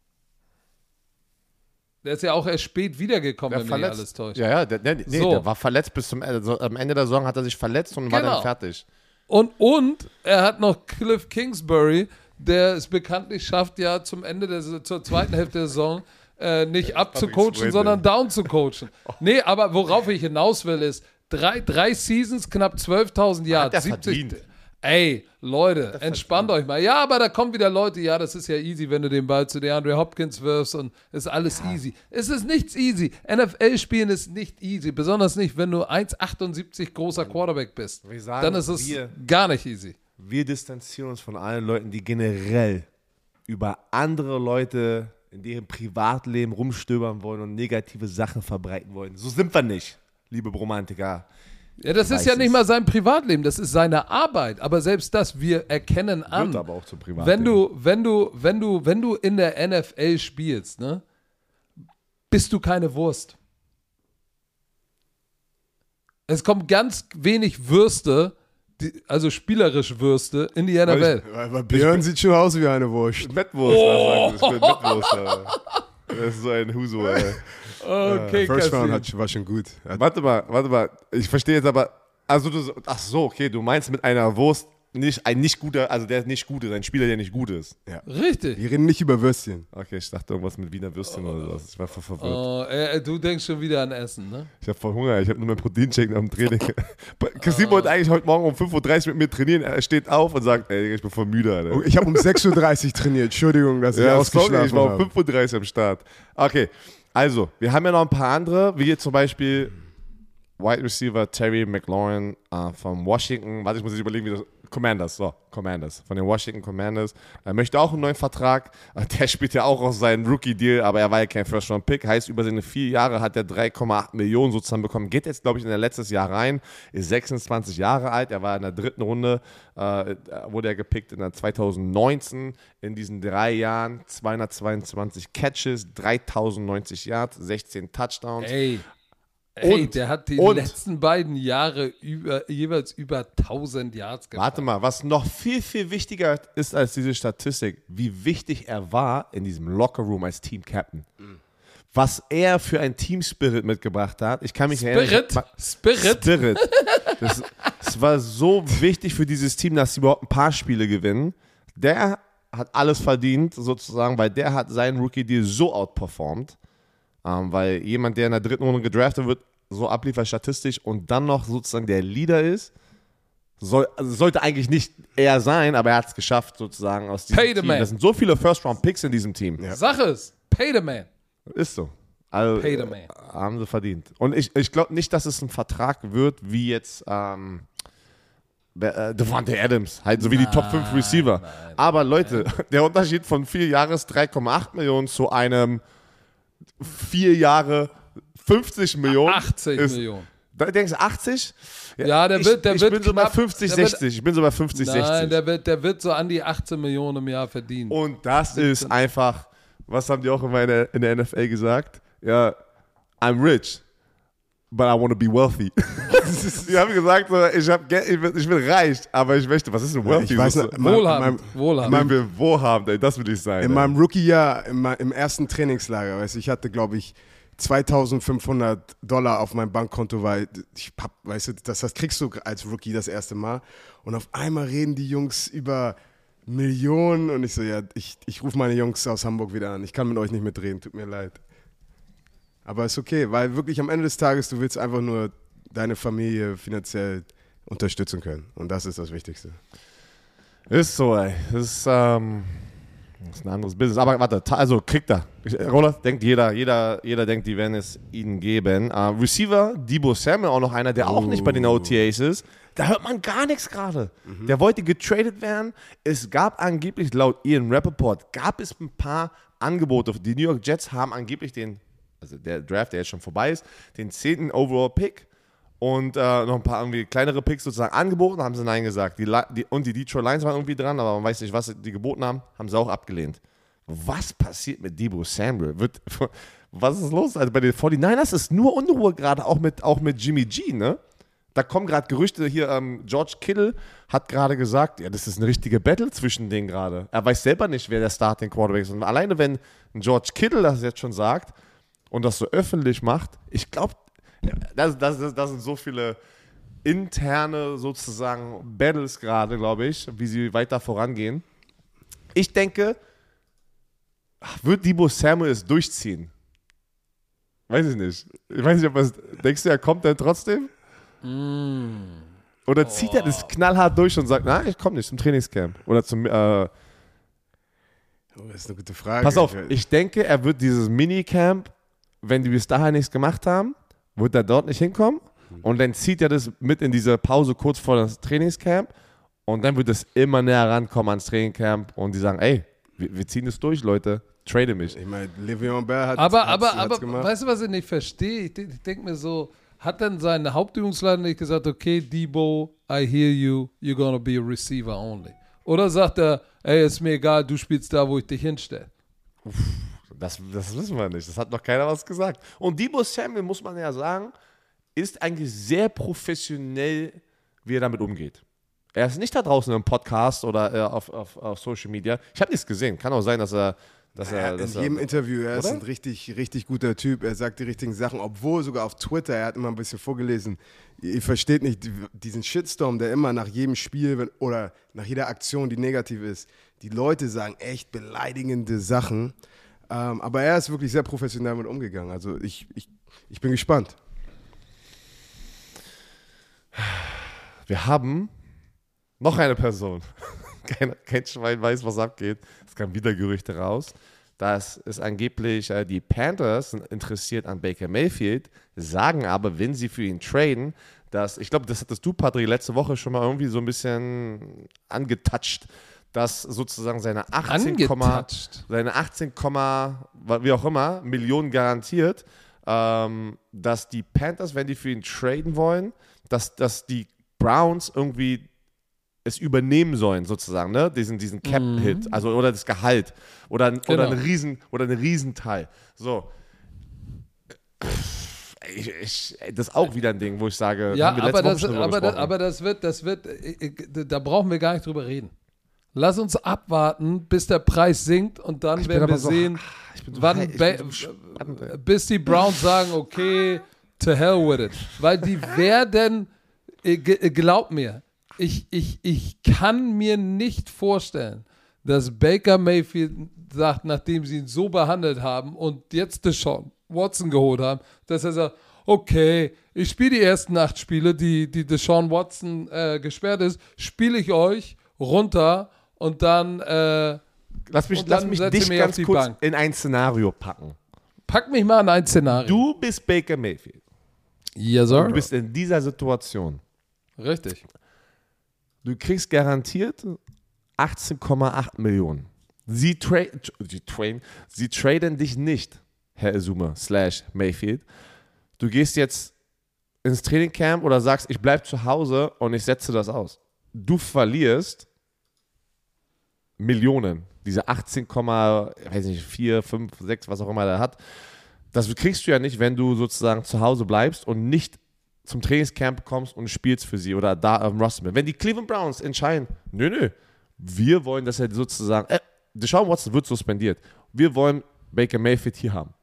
Der ist ja auch erst spät wiedergekommen, wenn mich alles täuscht. Ja, der war verletzt bis zum Ende. Also, am Ende der Saison hat er sich verletzt und war dann fertig. Und er hat noch Cliff Kingsbury, der es bekanntlich schafft, ja zur zweiten Hälfte der Saison nicht abzucoachen, sondern down zu coachen. Nee, aber worauf ich hinaus will, ist, drei Seasons, knapp 12.000 Yards. 70. Ey, Leute, entspannt euch mal. Ja, aber da kommen wieder Leute, ja, das ist ja easy, wenn du den Ball zu DeAndre Hopkins wirfst und ist alles easy. Es ist nichts easy. NFL-Spielen ist nicht easy, besonders nicht, wenn du 1,78 großer Quarterback bist. Dann ist es gar nicht easy. Wir distanzieren uns von allen Leuten, die generell über andere Leute in deren Privatleben rumstöbern wollen und negative Sachen verbreiten wollen. So sind wir nicht, liebe Bromantiker. Ja, das ist ja nicht mal sein Privatleben, das ist seine Arbeit. Aber selbst das, wir erkennen an, Wird aber auch zum Privatleben. wenn du in der NFL spielst, ne, bist du keine Wurst. Es kommen ganz wenig Würste, also spielerisch Würste, in die NFL. Aber Björn sieht schon aus wie eine Wurst. Mettwurst, ich bin Mettwurst. Das ist so ein Huso, ey. Okay, First Kassim. Round war schon gut. Warte mal. Ich verstehe jetzt aber. Also ach so, okay, du meinst mit einer Wurst ein nicht guter, also der nicht gut ist, ein Spieler, der nicht gut ist. Ja. Richtig. Wir reden nicht über Würstchen. Okay, ich dachte irgendwas mit Wiener Würstchen oder sowas. Ich war verwirrt. Du denkst schon wieder an Essen, ne? Ich habe voll Hunger, ich habe nur meinen Proteinshake nach dem Training. Kassim wollte eigentlich heute Morgen um 5.30 Uhr mit mir trainieren. Er steht auf und sagt, ey, ich bin voll müde, Alter. Oh, ich habe um 6.30 Uhr trainiert. Entschuldigung, dass ich Ja, ausgeschlafen sorry, ich war um habe. 5.30 Uhr am Start. Okay, also, wir haben ja noch ein paar andere, wie jetzt zum Beispiel Wide Receiver Terry McLaurin von Washington. Warte, ich muss jetzt überlegen, wie das. Commanders. Von den Washington Commanders. Er möchte auch einen neuen Vertrag. Der spielt ja auch aus seinem Rookie-Deal, aber er war ja kein First-Round-Pick. Heißt, über seine 4 Jahre hat er 3,8 Millionen sozusagen bekommen. Geht jetzt, glaube ich, in der letztes Jahr rein. Ist 26 Jahre alt. Er war in der 3. Runde, wurde er gepickt in der 2019. In diesen 3 Jahren 222 Catches, 3090 Yards, 16 Touchdowns. Ey, der hat die letzten beiden Jahre jeweils über 1000 Yards gehabt. Warte mal, was noch viel, viel wichtiger ist als diese Statistik, wie wichtig er war in diesem Lockerroom als Team-Captain. Was er für ein Team-Spirit mitgebracht hat. Ich kann mich erinnern. Spirit. Das war so wichtig für dieses Team, dass sie überhaupt ein paar Spiele gewinnen. Der hat alles verdient, sozusagen, weil der hat seinen Rookie-Deal so outperformed. Weil jemand, der in der 3. Runde gedraftet wird, so abliefert statistisch und dann noch sozusagen der Leader ist, sollte eigentlich nicht er sein, aber er hat es geschafft sozusagen aus diesem Team. Das sind so viele First-Round-Picks in diesem Team. Ja. Sag es, pay the man. Ist so. Also, pay the man. Haben sie verdient. Und ich glaube nicht, dass es ein Vertrag wird, wie jetzt Devontae Adams, halt so wie die Top 5 Receiver. Aber Leute, der Unterschied von 4 Jahres 3,8 Millionen zu einem 4 Jahre 50 Millionen. 80 ist, Millionen. Da denkst du 80? Ja, der wird Ich bin so bei knapp, 50, 60. Ich bin so bei 50, 60. Nein, der wird so an die 18 Millionen im Jahr verdienen. Und das ist einfach, was haben die auch immer in der NFL gesagt? Ja, I'm rich, but I want to be wealthy. Die haben gesagt, ich bin reich, aber ich möchte, was ist denn wealthy? Ich weiß nicht, wohlhabend. Ich bin wohlhabend, ey, das will ich sein. In meinem Rookie-Jahr, im ersten Trainingslager, weißt du, ich hatte, glaube ich, $2.500 auf meinem Bankkonto, weil weißt du, das kriegst du als Rookie das erste Mal. Und auf einmal reden die Jungs über Millionen und ich so, ja, ich rufe meine Jungs aus Hamburg wieder an. Ich kann mit euch nicht mitreden, tut mir leid. Aber ist okay, weil wirklich am Ende des Tages, du willst einfach nur deine Familie finanziell unterstützen können. Und das ist das Wichtigste. Ist so, ey. Das ist ein anderes Business. Aber warte, also kriegt er. Roland, denkt jeder denkt, die werden es ihnen geben. Receiver, Deebo Samuel, auch noch einer, der auch nicht bei den OTAs ist. Da hört man gar nichts gerade. Der wollte getradet werden. Es gab angeblich, laut Ian Rappaport, gab es ein paar Angebote. Die New York Jets haben angeblich also der Draft, der jetzt schon vorbei ist, den 10. Overall-Pick und noch ein paar irgendwie kleinere Picks sozusagen angeboten, haben sie Nein gesagt. Und die Detroit Lions waren irgendwie dran, aber man weiß nicht, was die geboten haben sie auch abgelehnt. Was passiert mit Deebo Samuel? Was ist los? Also bei den 49ers ist nur Unruhe gerade, auch mit Jimmy G, ne? Da kommen gerade Gerüchte hier, George Kittle hat gerade gesagt, ja, das ist eine richtige Battle zwischen denen gerade. Er weiß selber nicht, wer der Starting Quarterback ist. Und alleine, wenn George Kittle das jetzt schon sagt und das so öffentlich macht, ich glaube, das sind so viele interne sozusagen Battles gerade, glaube ich, wie sie weiter vorangehen. Ich denke, wird Deebo Samuel es durchziehen? Weiß ich nicht. Ich weiß nicht, denkst du, er kommt dann trotzdem? Oder zieht er das knallhart durch und sagt, nein, ich komme nicht zum Trainingscamp? Oder zum das ist eine gute Frage. Pass auf, ich denke, er wird dieses Minicamp, wenn die bis dahin nichts gemacht haben, wird er dort nicht hinkommen und dann zieht er das mit in diese Pause kurz vor das Trainingscamp und dann wird es immer näher rankommen ans Trainingscamp und die sagen, ey, wir ziehen das durch, Leute, trade mich. Ich meine, Le'Veon Bell hat aber gemacht. weißt du, was ich nicht verstehe? Ich denke mir so, hat denn sein Hauptübungsleiter nicht gesagt, okay, Debo, I hear you, you're gonna be a receiver only? Oder sagt er, ey, ist mir egal, du spielst da, wo ich dich hinstelle? Das wissen wir nicht. Das hat noch keiner was gesagt. Und Debo Samuel, muss man ja sagen, ist eigentlich sehr professionell, wie er damit umgeht. Er ist nicht da draußen im Podcast oder auf Social Media. Ich habe nichts gesehen. Kann auch sein, dass er in jedem Interview, er ist ein richtig, richtig guter Typ. Er sagt die richtigen Sachen, obwohl sogar auf Twitter, er hat immer ein bisschen vorgelesen. Ihr versteht nicht diesen Shitstorm, der immer nach jedem Spiel oder nach jeder Aktion, die negativ ist, die Leute sagen echt beleidigende Sachen. Aber er ist wirklich sehr professionell damit umgegangen. Also ich bin gespannt. Wir haben noch eine Person. Kein Schwein weiß, was abgeht. Es kamen wieder Gerüchte raus. Das ist angeblich, die Panthers sind interessiert an Baker Mayfield, sagen aber, wenn sie für ihn traden, dass, ich glaube, das hattest du, Patrick, letzte Woche schon mal irgendwie so ein bisschen angetoucht, dass sozusagen seine 18, wie auch immer, Millionen garantiert, dass die Panthers, wenn die für ihn traden wollen, dass die Browns irgendwie es übernehmen sollen, sozusagen, ne? Diesen Cap-Hit, also oder das Gehalt oder ein Riesenteil. So. Das ist auch wieder ein Ding, wo ich sage, ja, aber das wird, da brauchen wir gar nicht drüber reden. Lass uns abwarten, bis der Preis sinkt und dann werden wir sehen, bis die Browns sagen, okay, to hell with it. Weil die werden, glaub mir, ich kann mir nicht vorstellen, dass Baker Mayfield sagt, nachdem sie ihn so behandelt haben und jetzt Deshaun Watson geholt haben, dass er sagt, okay, ich spiele die ersten 8 Spiele, die Deshaun Watson gesperrt ist, spiele ich euch runter und dann lass mich dich ganz kurz Bank. In ein Szenario packen. Pack mich mal in ein Szenario. Du bist Baker Mayfield. Yes, sir. Du bist in dieser Situation. Richtig. Du kriegst garantiert 18,8 Millionen. Sie traden dich nicht, Herr Azuma / Mayfield. Du gehst jetzt ins Trainingcamp oder sagst, ich bleibe zu Hause und ich setze das aus. Du verlierst Millionen. Diese 18,4, 5, 6, was auch immer er hat. Das kriegst du ja nicht, wenn du sozusagen zu Hause bleibst und nicht zum Trainingscamp kommst und spielst für sie oder da am Roster. Wenn die Cleveland Browns entscheiden, nö, wir wollen, dass er sozusagen, Deshaun Watson wird suspendiert. Wir wollen Baker Mayfield hier haben.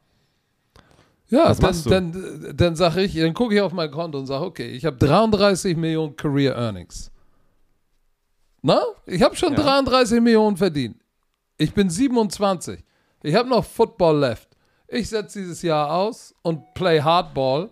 Ja, dann sage ich, dann gucke ich auf mein Konto und sage, okay, ich habe 33 Millionen Career Earnings. Na? Ich habe schon 33 Millionen verdient. Ich bin 27. Ich habe noch Football left. Ich setze dieses Jahr aus und play Hardball.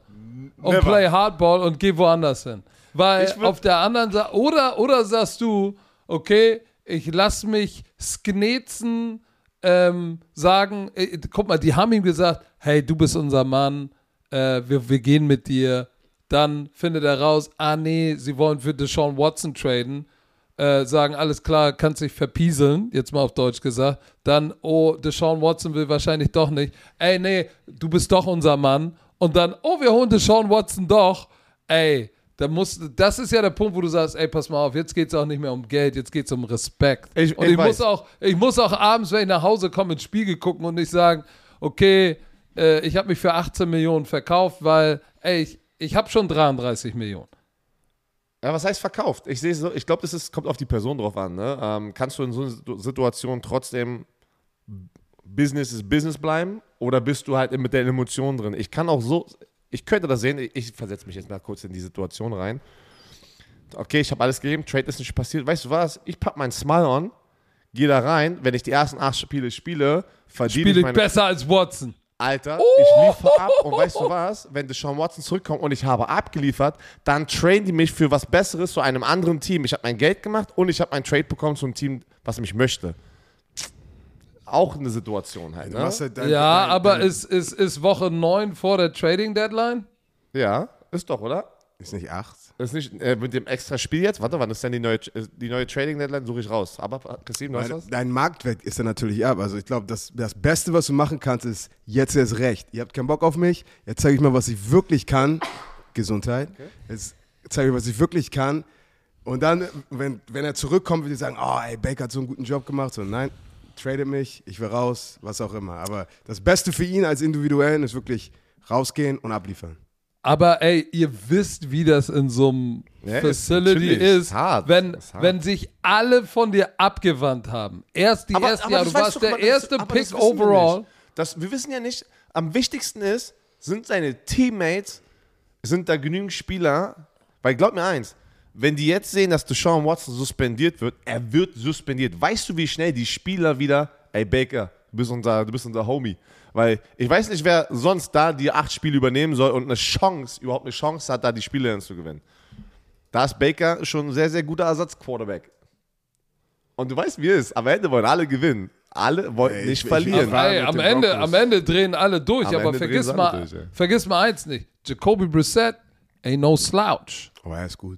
Und geh woanders hin. Weil auf der anderen Seite, oder sagst du, okay, ich lass mich sknetzen, sagen, guck mal, die haben ihm gesagt, hey, du bist unser Mann, wir gehen mit dir. Dann findet er raus, nee, sie wollen für Deshaun Watson traden. Sagen, alles klar, kannst dich verpieseln, jetzt mal auf Deutsch gesagt. Dann, Deshaun Watson will wahrscheinlich doch nicht. Ey, nee, du bist doch unser Mann. Und dann, wir holen Deshaun Watson doch. Ey, das ist ja der Punkt, wo du sagst, ey, pass mal auf, jetzt geht es auch nicht mehr um Geld, jetzt geht es um Respekt. Ich muss auch abends, wenn ich nach Hause komme, ins Spiegel gucken und nicht sagen, okay, ich habe mich für 18 Millionen verkauft, weil, ey, ich habe schon 33 Millionen. Ja, was heißt verkauft? Ich glaube, kommt auf die Person drauf an. Ne? Kannst du in so einer Situation trotzdem Business ist Business bleiben oder bist du halt mit der Emotion drin? Ich könnte das sehen, ich versetze mich jetzt mal kurz in die Situation rein. Okay, ich habe alles gegeben, Trade ist nicht passiert. Weißt du was? Ich packe meinen Smile on, gehe da rein, wenn ich die ersten 8 Spiele spiele, verdiene ich besser als Watson. Alter, ich liefere ab und weißt du was? Wenn Deshaun Watson zurückkommt und ich habe abgeliefert, dann traden die mich für was Besseres zu einem anderen Team. Ich habe mein Geld gemacht und ich habe einen Trade bekommen zu einem Team, was mich möchte. Auch eine Situation halt, ne? Aber ist Woche 9 vor der Trading Deadline? Ja, ist doch, oder? Ist nicht 8. Ist nicht mit dem extra Spiel jetzt? Warte, wann ist denn die neue Trading Deadline? Suche ich raus. Aber Christine, du hast was? Dein Marktwert ist dann natürlich ab. Also ich glaube, das Beste, was du machen kannst, ist jetzt erst recht. Ihr habt keinen Bock auf mich, jetzt zeige ich mal, was ich wirklich kann Gesundheit. Jetzt zeige ich, was ich wirklich kann. Und dann, wenn er zurückkommt, würde ich sagen, oh, ey, Baker hat so einen guten Job gemacht. So, nein, tradet mich, ich will raus, was auch immer. Aber das Beste für ihn als Individuellen ist wirklich rausgehen und abliefern. Aber ey, ihr wisst, wie das in so einem Facility ist, hart. wenn sich alle von dir abgewandt haben. Erst die erste Jahr, du warst der erste Pick overall. Wir wissen ja nicht, am wichtigsten ist, sind seine Teammates, sind da genügend Spieler, weil glaub mir eins, wenn die jetzt sehen, dass Deshaun Watson suspendiert wird, er wird suspendiert. Weißt du, wie schnell die Spieler wieder, ey Baker, du bist unser Homie. Weil ich weiß nicht, wer sonst da die 8 Spiele übernehmen soll und überhaupt eine Chance hat, da die Spiele dann zu gewinnen. Da ist Baker schon ein sehr, sehr guter Ersatzquarterback. Und du weißt, wie es ist. Am Ende wollen alle gewinnen. Alle wollten nicht verlieren. Am Ende drehen alle durch. Aber vergiss mal eins nicht. Jacoby Brissett ain't no slouch. Oh, er ist gut.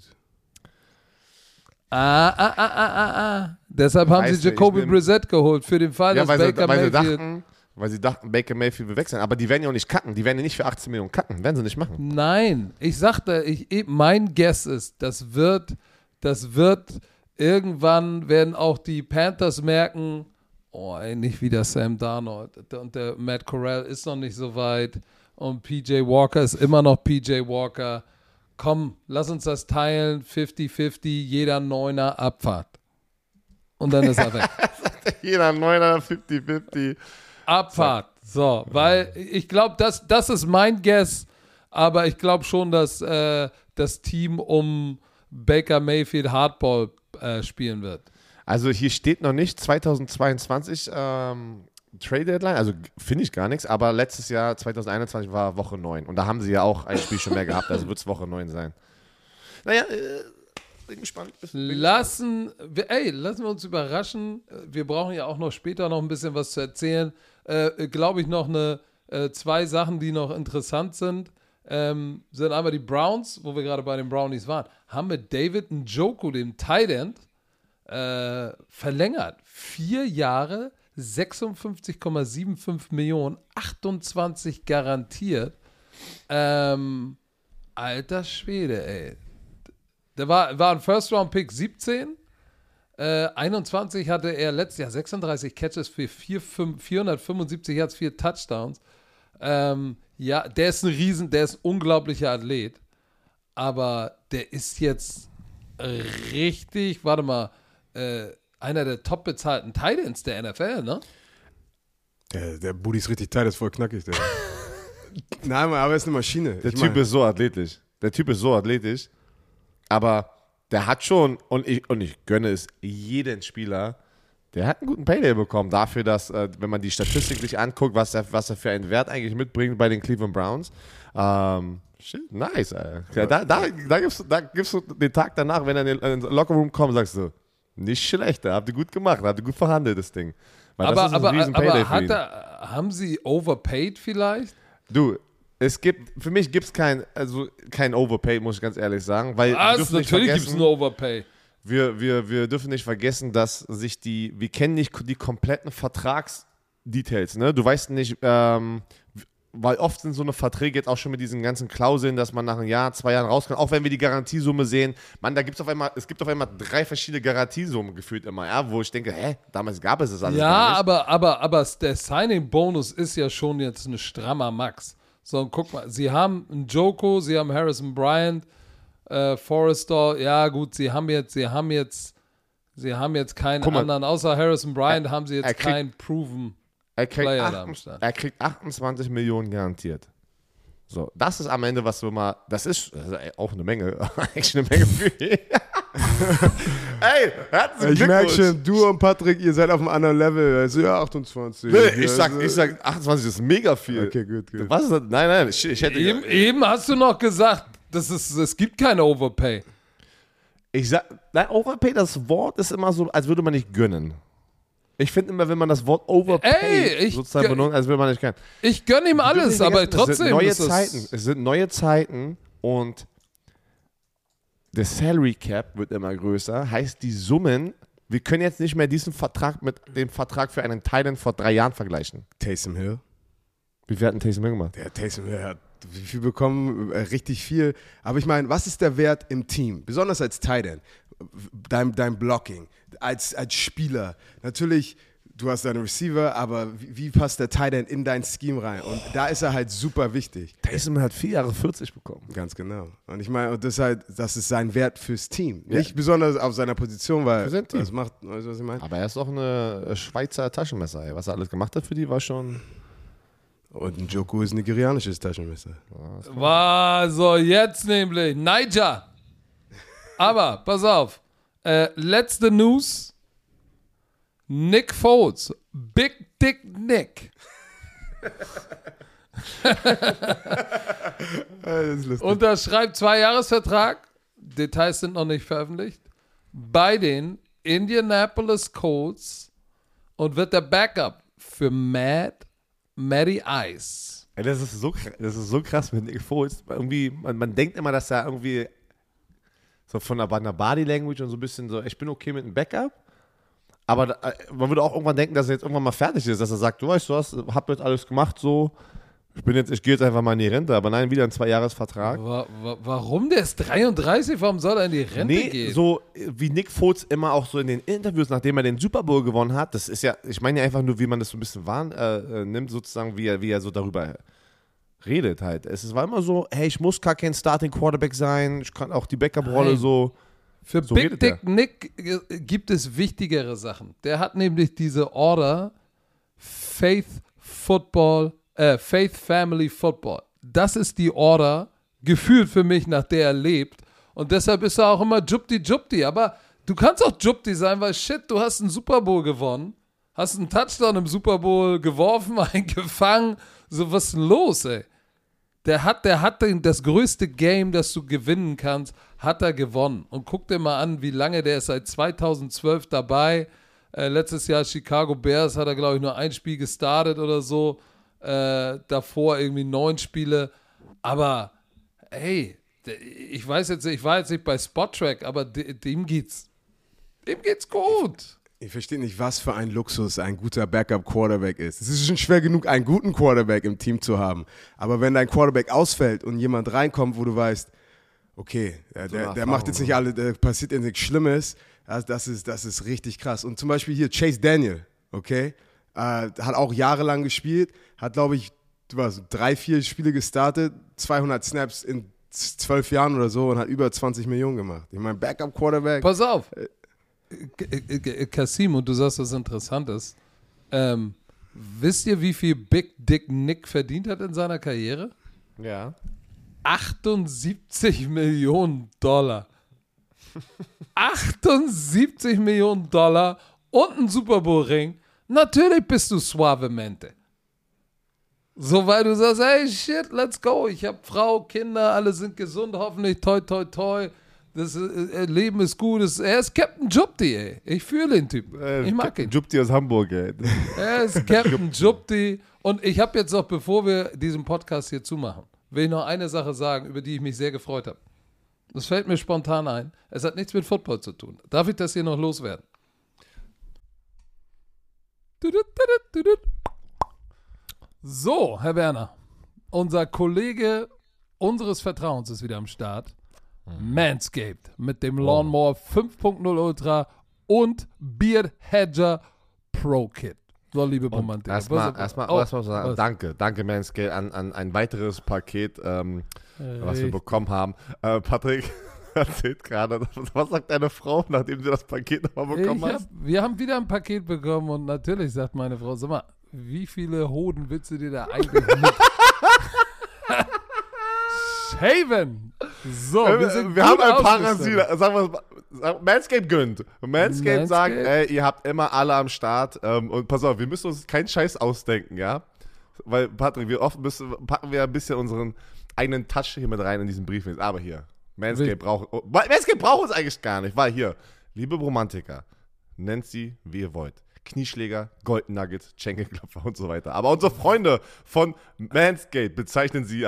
Deshalb haben sie Jacoby Brissett geholt für den Fall, dass Baker Mayfield... Weil sie dachten, Baker Mayfield will wechseln. Aber die werden ja auch nicht cutten. Die werden ja nicht für 18 Millionen cutten. Werden sie nicht machen. Nein. Ich sagte, mein Guess ist, das wird irgendwann werden auch die Panthers merken, oh ey, nicht wieder Sam Darnold. Und der Matt Corral ist noch nicht so weit. Und PJ Walker ist immer noch PJ Walker. Komm, lass uns das teilen. 50-50, jeder Neuner Abfahrt. Und dann ist er weg. Jeder Neuner 50-50. Abfahrt. So, weil ich glaube, das ist mein Guess, aber ich glaube schon, dass das Team um Baker Mayfield Hardball spielen wird. Also hier steht noch nicht 2022 Trade Deadline, also finde ich gar nichts, aber letztes Jahr 2021 war Woche 9 und da haben sie ja auch ein Spiel schon mehr gehabt, also wird es Woche 9 sein. Naja, bin gespannt. Lassen wir uns überraschen. Wir brauchen ja auch noch später noch ein bisschen was zu erzählen. Glaube ich noch 2 Sachen, die noch interessant sind. Sind einmal die Browns, wo wir gerade bei den Brownies waren, haben mit David Njoku, dem Tight End, verlängert. 4 Jahre, 56,75 Millionen, 28 garantiert. Alter Schwede, ey. Der war ein First-Round-Pick 17. 21 hatte er letztes Jahr 36 Catches für 475 Yards, 4 Touchdowns. Ja, der ist ein unglaublicher Athlet. Aber der ist jetzt richtig, warte mal, einer der top bezahlten Tight Ends der NFL, ne? Der Booty ist richtig tight, ist voll knackig, der. Nein, aber er ist eine Maschine. Der Typ ist so athletisch. Aber der hat schon, und ich gönne es jeden Spieler, der hat einen guten Payday bekommen dafür, dass, wenn man die Statistik sich anguckt, was er für einen Wert eigentlich mitbringt bei den Cleveland Browns. Shit, nice, Alter. Ja, da gibst du den Tag danach, wenn er in den Lockerroom kommt, sagst du, nicht schlecht, habt ihr gut gemacht, habt ihr gut verhandelt, das Ding. Weil das ist ein riesen Payday für ihn. Haben sie overpaid vielleicht? Du, für mich gibt es kein Overpay, muss ich ganz ehrlich sagen. Weil natürlich gibt es ein Overpay. Wir dürfen nicht vergessen, dass wir kennen nicht die kompletten Vertragsdetails, ne? Du weißt nicht, weil oft sind so eine Verträge jetzt auch schon mit diesen ganzen Klauseln, dass man nach einem Jahr, 2 Jahren rauskommt, auch wenn wir die Garantiesumme sehen, es gibt auf einmal 3 verschiedene Garantiesummen gefühlt immer, ja, wo ich denke, damals gab es das alles gar nicht. Ja, aber der Signing-Bonus ist ja schon jetzt ein strammer Max. So, und guck mal, sie haben einen Njoku, sie haben Harrison Bryant, Forrester, ja gut, sie haben jetzt keinen anderen, außer Harrison Bryant haben sie jetzt keinen proven Player da am Start. Er kriegt 28 Millionen garantiert. So, das ist am Ende, das ist auch eine Menge, eigentlich eine Menge für ihn. Ey, herzlichen Glückwunsch. Ich merke schon, du und Patrick, ihr seid auf einem anderen Level. Also ja, 28. Nee, ich sag 28 ist mega viel. Okay, gut. Was ist das? Nein, ich hätte... Eben hast du noch gesagt, es gibt keine Overpay. Ich sag, nein, Overpay, das Wort ist immer so, als würde man nicht gönnen. Ich finde immer, wenn man das Wort Overpay sozusagen benutzt, als würde man nicht gönnen. Ich gönne ihm alles, aber trotzdem es sind neue Zeiten und der Salary Cap wird immer größer, heißt die Summen, wir können jetzt nicht mehr diesen Vertrag mit dem Vertrag für einen Tight End vor 3 Jahren vergleichen. Taysom Hill. Wie viel hat ein Taysom Hill gemacht? Der Taysom Hill hat wie viel bekommen? Richtig viel. Aber ich meine, was ist der Wert im Team? Besonders als Tight End. Dein Blocking, als Spieler. Natürlich, du hast deinen Receiver, aber wie passt der Tight End in dein Scheme rein? Und da ist er halt super wichtig. Taysom hat 4 Jahre 40 bekommen. Ganz genau. Und ich meine, das ist sein Wert fürs Team. Ja. Nicht besonders auf seiner Position, weil für sein Team. Das macht, weißt du, was ich meine? Aber er ist doch eine Schweizer Taschenmesser. Ey. Was er alles gemacht hat für die, war schon... Und ein Njoku ist ein nigerianisches Taschenmesser. War so jetzt nämlich Niger. Aber, pass auf. Letzte News. Nick Foles. Big Dick Nick. Unterschreibt 2-Jahres-Vertrag. Details sind noch nicht veröffentlicht. Bei den Indianapolis Colts und wird der Backup für Matty Ice. Ey, das ist so krass mit Nick Foles. Irgendwie, man denkt immer, dass er irgendwie so von der Body Language und so ein bisschen so, ich bin okay mit einem Backup. Aber man würde auch irgendwann denken, dass er jetzt irgendwann mal fertig ist, dass er sagt, du weißt du was, hab jetzt alles gemacht, so, ich gehe jetzt einfach mal in die Rente. Aber nein, wieder ein 2-Jahres-Vertrag. Warum? Der ist 33, warum soll er in die Rente gehen? So wie Nick Foles immer auch so in den Interviews, nachdem er den Super Bowl gewonnen hat, das ist ja, ich meine ja einfach nur, wie man das so ein bisschen nimmt, sozusagen, wie er so darüber redet halt. Es war immer so, hey, ich muss gar kein Starting Quarterback sein, ich kann auch die Backup-Rolle so. Für so Big Dick Nick gibt es wichtigere Sachen. Der hat nämlich diese Order Faith Family Football. Das ist die Order, gefühlt für mich, nach der er lebt. Und deshalb ist er auch immer Jupti. Aber du kannst auch Jupti sein, weil shit, du hast einen Super Bowl gewonnen, hast einen Touchdown im Super Bowl geworfen, einen gefangen. So, was ist denn los, ey? Der hat das größte Game, das du gewinnen kannst, hat er gewonnen. Und guck dir mal an, wie lange der ist seit 2012 dabei. Letztes Jahr Chicago Bears hat er, glaube ich, nur ein Spiel gestartet oder so. Davor irgendwie 9 Spiele. Aber, hey, ich war jetzt nicht bei Spottrack, aber dem geht's gut. Ich verstehe nicht, was für ein Luxus ein guter Backup-Quarterback ist. Es ist schon schwer genug, einen guten Quarterback im Team zu haben. Aber wenn dein Quarterback ausfällt und jemand reinkommt, wo du weißt, okay, der macht jetzt nicht alle, passiert jetzt nichts Schlimmes, das ist richtig krass. Und zum Beispiel hier Chase Daniel, okay, hat auch jahrelang gespielt, hat, glaube ich, 3-4 Spiele gestartet, 200 Snaps in 12 Jahren oder so und hat über 20 Millionen gemacht. Ich meine, Backup-Quarterback. Pass auf. Kasim, und du sagst was Interessantes. Wisst ihr, wie viel Big Dick Nick verdient hat in seiner Karriere? Ja. 78 Millionen $. 78 Millionen $ und ein Super Bowl-Ring. Natürlich bist du suavemente. So, weil du sagst, hey, shit, let's go. Ich habe Frau, Kinder, alle sind gesund, hoffentlich, toi, toi, toi. Das Leben ist gut. Er ist Captain Jupti, ey. Ich fühle den Typ. Ich mag ihn. Jupti aus Hamburg, ey. Er ist Captain Jupti. Und ich habe jetzt noch, bevor wir diesen Podcast hier zumachen, will ich noch eine Sache sagen, über die ich mich sehr gefreut habe. Das fällt mir spontan ein. Es hat nichts mit Football zu tun. Darf ich das hier noch loswerden? So, Herr Werner. Unser Kollege unseres Vertrauens ist wieder am Start. Manscaped mit dem Lawnmower 5.0 Ultra und Beard Hedger Pro Kit. So, liebe Romantiker. Erstmal sagen, danke Manscaped an ein weiteres Paket, was wir bekommen haben. Patrick erzählt gerade, was sagt deine Frau, nachdem sie das Paket nochmal bekommen hat? Wir haben wieder ein Paket bekommen und natürlich sagt meine Frau, sag mal, wie viele Hoden willst du dir da eigentlich mit shaven? So, wir haben ein Parasit. Sagen wir, Manscaped gönnt. Manscaped sagt, ey, ihr habt immer alle am Start. Und pass auf, wir müssen uns keinen Scheiß ausdenken, ja? Weil, Patrick, packen wir ein bisschen unseren eigenen Touch hier mit rein in diesen Brief. Aber hier, Manscaped braucht uns eigentlich gar nicht. Weil hier, liebe Romantiker, nennt sie, wie ihr wollt. Knieschläger, Golden Nuggets, Schenkelklopfer und so weiter. Aber unsere Freunde von Manscaped bezeichnen sie als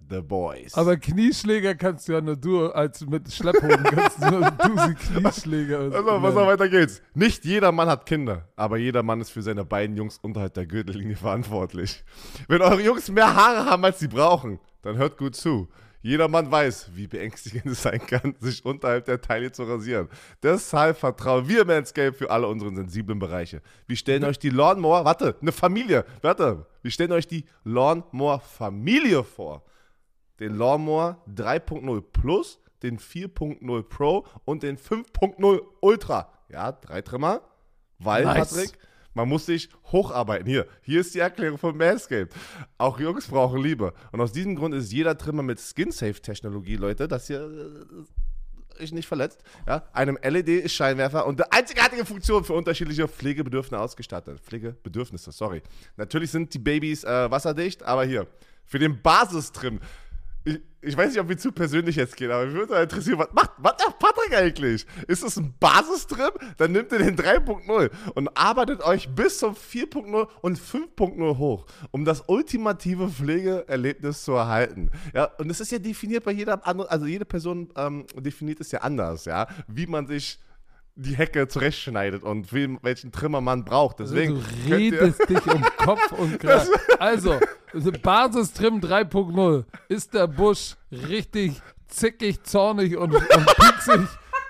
The Boys. Aber Knieschläger kannst du ja nur du, als mit Schlepphoden kannst du nur du sie Knieschläger. Also, was auch weiter geht's. Nicht jeder Mann hat Kinder, aber jeder Mann ist für seine beiden Jungs unterhalb der Gürtellinie verantwortlich. Wenn eure Jungs mehr Haare haben, als sie brauchen, dann hört gut zu. Jeder Mann weiß, wie beängstigend es sein kann, sich unterhalb der Taille zu rasieren. Deshalb vertrauen wir Manscaped für alle unsere sensiblen Bereiche. Wir stellen euch die Lawnmower, wir stellen euch die Lawnmower-Familie vor. Den Lawnmower 3.0 Plus, den 4.0 Pro und den 5.0 Ultra. Ja, 3 Trimmer, weil, nice. Patrick, man muss sich hocharbeiten. Hier ist die Erklärung von Manscaped. Auch Jungs brauchen Liebe. Und aus diesem Grund ist jeder Trimmer mit Skin-Safe-Technologie, Leute, das hier ist nicht verletzt, ja, einem LED-Scheinwerfer und eine einzigartige Funktion für unterschiedliche Pflegebedürfnisse ausgestattet. Natürlich sind die Babys wasserdicht, aber hier, für den Basistrim. Ich weiß nicht, ob wir zu persönlich jetzt gehen, aber mich würde interessieren, was macht Patrick eigentlich? Ist das ein Basistrim? Dann nimmt ihr den 3.0 und arbeitet euch bis zum 4.0 und 5.0 hoch, um das ultimative Pflegeerlebnis zu erhalten. Ja, und es ist ja definiert bei jeder anderen, also jede Person definiert es ja anders, ja, wie man sich die Hecke zurechtschneidet und welchen Trimmer man braucht. Deswegen du redest dich um Kopf und Kragen. Also, Basistrim 3.0 ist der Busch richtig zickig, zornig und pieksig.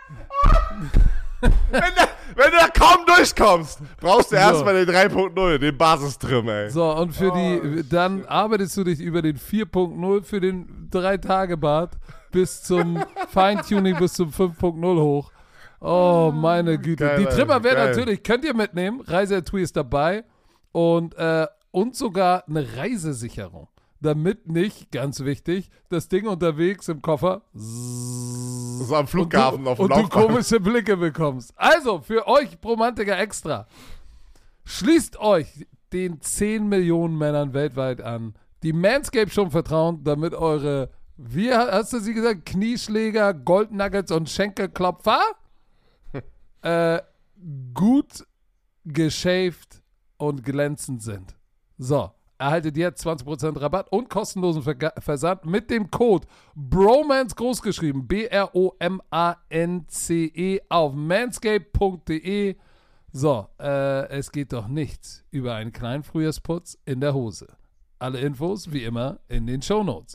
Wenn du da kaum durchkommst, brauchst du erstmal den 3.0, den Basistrim, ey. So, und dann arbeitest du dich über den 4.0 für den 3-Tage-Bart bis zum Feintuning bis zum 5.0 hoch. Oh, meine Güte. Geil, die Trimmer werden geil. natürlich, könnt ihr mitnehmen. Reiseetui ist dabei. Und sogar eine Reisesicherung. Damit nicht, ganz wichtig, das Ding unterwegs im Koffer so am Flughafen auf dem und du komische Blicke bekommst. Also, für euch Bromantiker extra. Schließt euch den 10 Millionen Männern weltweit an, die Manscaped schon vertrauen, damit eure, wie hast du sie gesagt, Knieschläger, Goldnuggets und Schenkelklopfer gut geschäft und glänzend sind. So, erhaltet jetzt 20% Rabatt und kostenlosen Versand mit dem Code BROMANCE großgeschrieben, BROMANCE auf manscaped.de. So, es geht doch nichts über einen kleinen Frühjahrsputz in der Hose. Alle Infos wie immer in den Shownotes.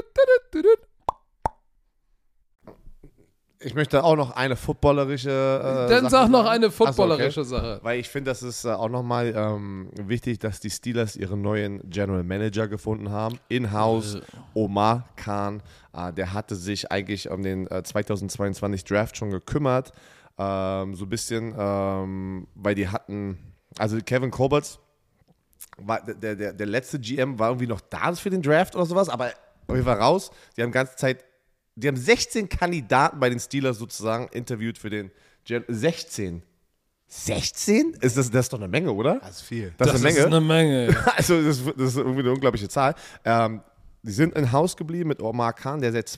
Ich möchte auch noch eine footballerische Dann Sache sag noch sagen. eine footballerische Achso, Sache. Weil ich finde, das ist auch nochmal wichtig, dass die Steelers ihren neuen General Manager gefunden haben. In-house Omar Khan. Der hatte sich eigentlich um den 2022 Draft schon gekümmert. So ein bisschen, weil die hatten, also Kevin Colbert, der letzte GM war irgendwie noch da für den Draft oder sowas, aber er war raus. Die haben 16 Kandidaten bei den Steelers sozusagen interviewt für den 16? 16? Das ist doch eine Menge, oder? Das ist viel. Das ist eine Menge. Also das ist irgendwie eine unglaubliche Zahl. Die sind in Haus geblieben mit Omar Khan, der seit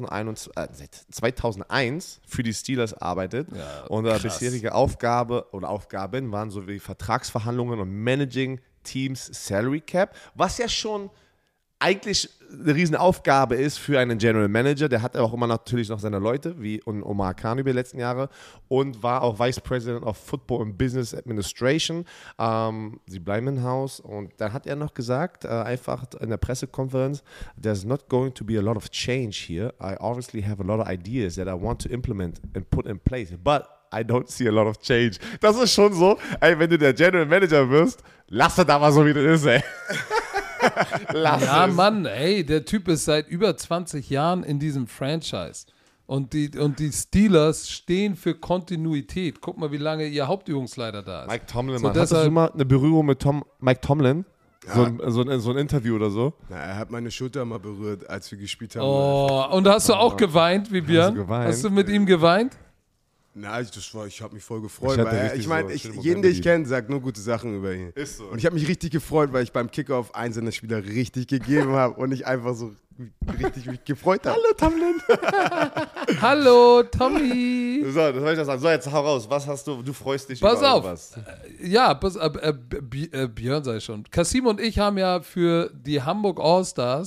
2001 für die Steelers arbeitet. Ja, und bisherige Aufgaben waren so wie Vertragsverhandlungen und Managing Teams Salary Cap, was ja schon eigentlich eine Riesenaufgabe ist für einen General Manager. Der hat auch immer natürlich noch seine Leute, wie Omar Khan über die letzten Jahre, und war auch Vice President of Football and Business Administration. Sie bleiben im Haus, und dann hat er noch gesagt, einfach in der Pressekonferenz, there's not going to be a lot of change here. I obviously have a lot of ideas that I want to implement and put in place, but I don't see a lot of change. Das ist schon so, ey, wenn du der General Manager wirst, lass es da mal so, wie das ist, ey. Ja, Mann, ey, der Typ ist seit über 20 Jahren in diesem Franchise. Und die Steelers stehen für Kontinuität. Guck mal, wie lange ihr Hauptübungsleiter da ist. Mike Tomlin, so, hattest du mal eine Berührung mit Mike Tomlin? Ja. So ein Interview oder so? Na, er hat meine Schulter mal berührt, als wir gespielt haben. Oh, und hast du auch geweint, wie Björn? Hast du mit ihm geweint? Nein, ich habe mich voll gefreut. Ich meine, jeden, den ich kenne, sagt nur gute Sachen über ihn. Ist so. Und ich habe mich richtig gefreut, weil ich beim Kickoff einzelne Spieler richtig gegeben habe und ich einfach so richtig mich gefreut habe. Hallo, Tomlin. Hallo, Tommy. So, das soll ich das sagen. So, jetzt hau raus. Was hast du? Du freust dich pass über auf. Was? Ja, Björn sei schon. Kasim und ich haben ja für die Hamburg All-Stars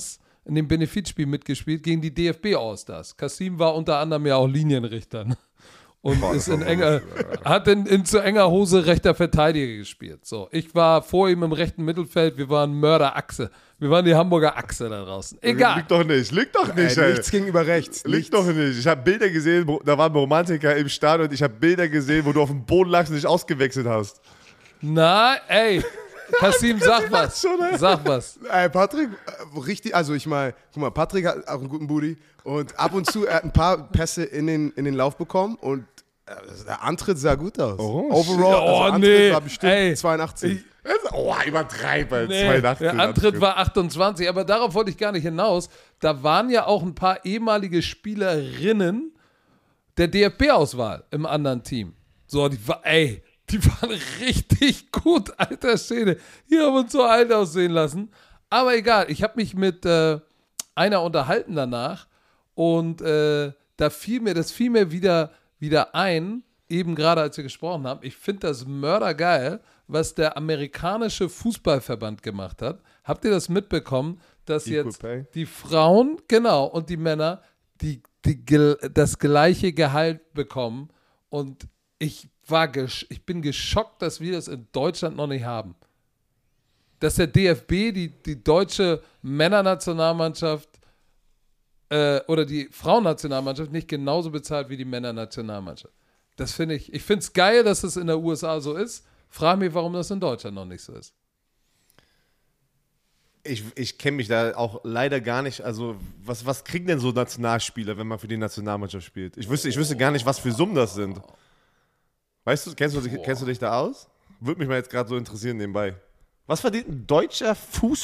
in dem Benefizspiel mitgespielt gegen die DFB Allstars. Kasim war unter anderem ja auch Linienrichter. Ne? Und ist hat in zu enger Hose rechter Verteidiger gespielt. So, ich war vor ihm im rechten Mittelfeld, wir waren Mörderachse. Wir waren die Hamburger Achse da draußen. Egal. Liegt doch nicht, ey. Nichts gegenüber rechts. Liegt doch nicht. Ich habe Bilder gesehen, da waren Romantiker im Stadion und ich habe Bilder gesehen, wo du auf dem Boden lagst und dich ausgewechselt hast. Na, ey. Kasim, sag was. Sag was. Patrick, richtig, also ich meine, guck mal, Patrick hat auch einen guten Booty und ab und zu, er hat ein paar Pässe in den Lauf bekommen und der Antritt sah gut aus. Overall, also Antritt war bestimmt 82. Übertreibe. Nee, 82. der Antritt war 28, aber darauf wollte ich gar nicht hinaus. Da waren ja auch ein paar ehemalige Spielerinnen der DFB-Auswahl im anderen Team. So, die waren richtig gut, alter Szene. Die haben uns so alt aussehen lassen. Aber egal, ich habe mich mit einer unterhalten danach und das fiel mir wieder ein, eben gerade als wir gesprochen haben. Ich finde das mördergeil, was der amerikanische Fußballverband gemacht hat. Habt ihr das mitbekommen, dass jetzt die Frauen, genau, und die Männer das gleiche Gehalt bekommen? Und ich bin geschockt, dass wir das in Deutschland noch nicht haben. Dass der DFB die deutsche Männernationalmannschaft oder die Frauennationalmannschaft nicht genauso bezahlt wie die Männernationalmannschaft. Das finde ich finde es geil, dass es in der USA so ist. Frage mich, warum das in Deutschland noch nicht so ist. Ich kenne mich da auch leider gar nicht. Also, was kriegen denn so Nationalspieler, wenn man für die Nationalmannschaft spielt? Ich wüsste gar nicht, was für Summen das sind. Weißt du, kennst du dich da aus? Würde mich mal jetzt gerade so interessieren nebenbei. Was verdient ein deutscher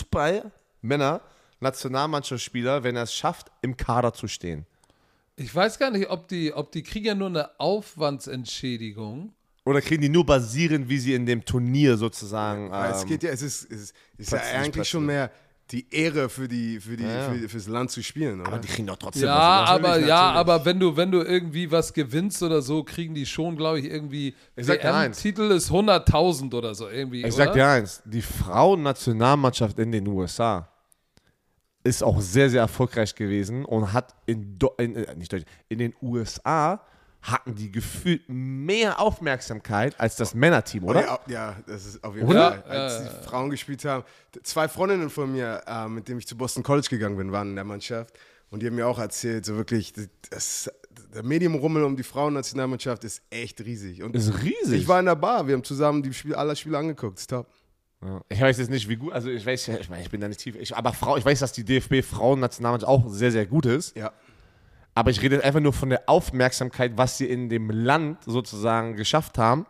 Fußball-Männer-Nationalmannschaftsspieler, wenn er es schafft, im Kader zu stehen? Ich weiß gar nicht, ob die kriegen ja nur eine Aufwandsentschädigung. Oder kriegen die nur basierend, wie sie in dem Turnier sozusagen. Es ist ja eigentlich schon mehr die Ehre fürs Land zu spielen, oder? Aber die kriegen doch trotzdem natürlich. Aber wenn du irgendwie was gewinnst oder so, kriegen die schon, glaube ich, irgendwie. Der Titel ist 100.000 oder so irgendwie. Ich sag dir eins: Die Frauennationalmannschaft in den USA ist auch sehr, sehr erfolgreich gewesen und hat in den USA hatten die gefühlt mehr Aufmerksamkeit als das Männerteam, oder? Ja, das ist auf jeden Fall. Als die Frauen gespielt haben, 2 Freundinnen von mir, mit denen ich zu Boston College gegangen bin, waren in der Mannschaft und die haben mir auch erzählt, so wirklich, der Medienrummel um die Frauennationalmannschaft ist echt riesig. Und ist riesig? Ich war in der Bar, wir haben zusammen alle Spiele angeguckt, ist top. Ja. Ich weiß jetzt nicht, wie gut, also ich bin da nicht tief, ich weiß, dass die DFB-Frauennationalmannschaft auch sehr, sehr gut ist. Ja. Aber ich rede einfach nur von der Aufmerksamkeit, was sie in dem Land sozusagen geschafft haben.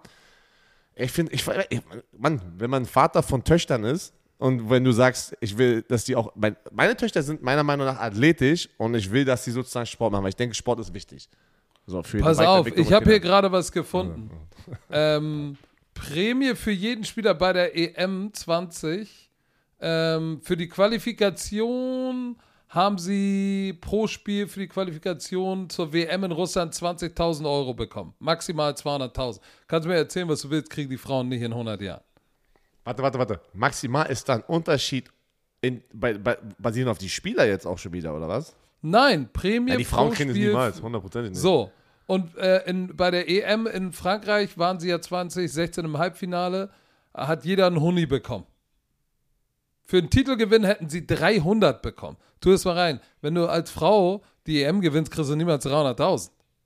Wenn man Vater von Töchtern ist und wenn du sagst, ich will, dass die auch, meine Töchter sind meiner Meinung nach athletisch und ich will, dass sie sozusagen Sport machen, weil ich denke, Sport ist wichtig. So, Pass auf, ich habe hier gerade was gefunden. Prämie für jeden Spieler bei der EM 20. Für die Qualifikation haben sie pro Spiel für die Qualifikation zur WM in Russland 20.000 Euro bekommen. Maximal 200.000. Kannst du mir erzählen, was du willst, kriegen die Frauen nicht in 100 Jahren. Warte. Maximal ist da ein Unterschied basierend auf die Spieler jetzt auch schon wieder, oder was? Nein, Prämie die Frauen pro kriegen es Spiel. niemals, 100% nicht. So, und bei der EM in Frankreich waren sie ja 2016 im Halbfinale, hat jeder einen Huni bekommen. Für einen Titelgewinn hätten sie 300 bekommen. Tu es mal rein. Wenn du als Frau die EM gewinnst, kriegst du niemals 300.000.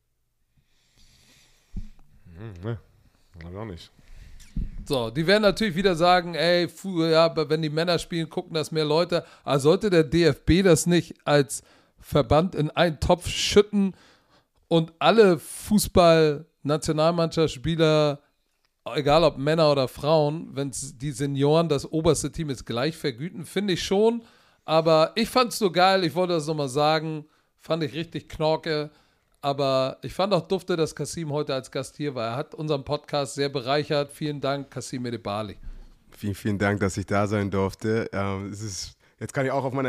Ne, auch nicht. So, die werden natürlich wieder sagen, ey, wenn die Männer spielen, gucken das mehr Leute. Aber sollte der DFB das nicht als Verband in einen Topf schütten und alle Fußball-Nationalmannschaftsspieler, egal ob Männer oder Frauen, wenn die Senioren das oberste Team ist, gleich vergüten, finde ich schon. Aber ich fand es so geil, ich wollte das nochmal sagen, fand ich richtig knorke. Aber ich fand auch dufte, dass Kasim heute als Gast hier war. Er hat unseren Podcast sehr bereichert. Vielen Dank, Kasim Edebali. Vielen, vielen Dank, dass ich da sein durfte. Jetzt kann ich auch auf meiner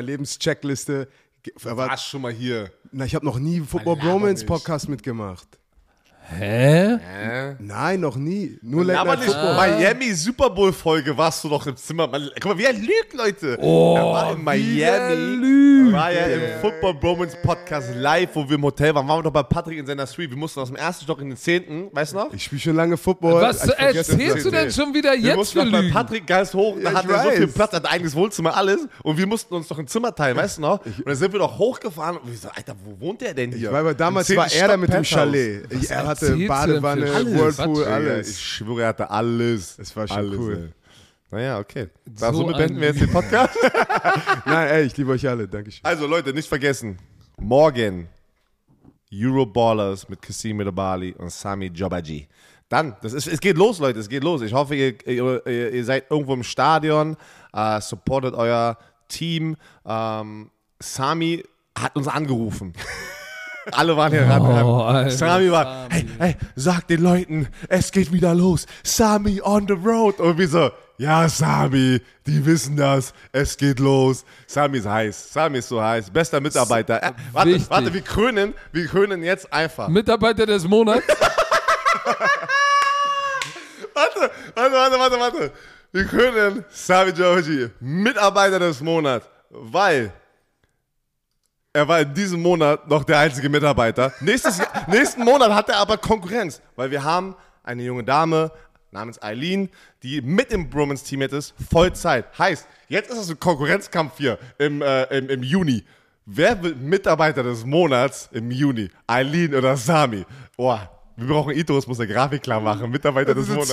Lebenscheckliste. Warst schon mal hier. Ich habe noch nie Football Bromance Podcast mitgemacht. Hä? Nein, noch nie. Nur Late Aber Night nicht Football. Miami Super Bowl Folge warst du doch im Zimmer. Guck mal, wie er lügt, Leute. Oh, er war in wie der Miami. lügt. War ja im Football Bromance Podcast live, wo wir im Hotel waren. Waren wir doch bei Patrick in seiner Suite. Wir mussten aus dem ersten Stock in den 10., weißt du noch? Ich spiele schon lange Football. Was Ich vergesse erzählst du das. denn schon wieder Wir jetzt mussten für doch bei Lügen? Patrick ganz hoch, da Ja, hat ich er so viel weiß. Platz, hat ein eigenes Wohnzimmer, alles. Und wir mussten uns doch ein Zimmer teilen, weißt du noch? Und dann sind wir doch hochgefahren und wir so, Alter, wo wohnt der denn hier? Weil damals Im war 10. er da mit dem Stock Chalet. Was Er hatte erzählst du denn Badewanne, für alles? Whirlpool, Ja, alles. ich schwöre, er hatte alles. Es war schon alles, cool. Ey. Naja, okay. So Somit beenden ein wir jetzt den Podcast. Nein, ey, ich liebe euch alle. Dankeschön. Also Leute, nicht vergessen, morgen Euroballers mit Kassim Edebali und Sami Jobaji. Dann, es geht los, Leute, es geht los. Ich hoffe, ihr seid irgendwo im Stadion, supportet euer Team. Sami hat uns angerufen. Alle waren hier ran. Sami war, hey, sag den Leuten, es geht wieder los. Sami on the road. Und wir so, ja, Sami, die wissen das, es geht los. Sami ist heiß, Sami ist so heiß, bester Mitarbeiter. Warte, wir krönen jetzt einfach. Mitarbeiter des Monats? Warte. Wir krönen Sami Jobaji, Mitarbeiter des Monats, weil er war in diesem Monat noch der einzige Mitarbeiter. Nächsten Monat hat er aber Konkurrenz, weil wir haben eine junge Dame namens Eileen, die mit im Bromance-Team jetzt ist, Vollzeit. Heißt, jetzt ist es ein Konkurrenzkampf hier im Juni. Wer wird Mitarbeiter des Monats im Juni? Eileen oder Sami? Boah, wir brauchen Itos, muss eine Grafik klar machen. Mitarbeiter des Monats.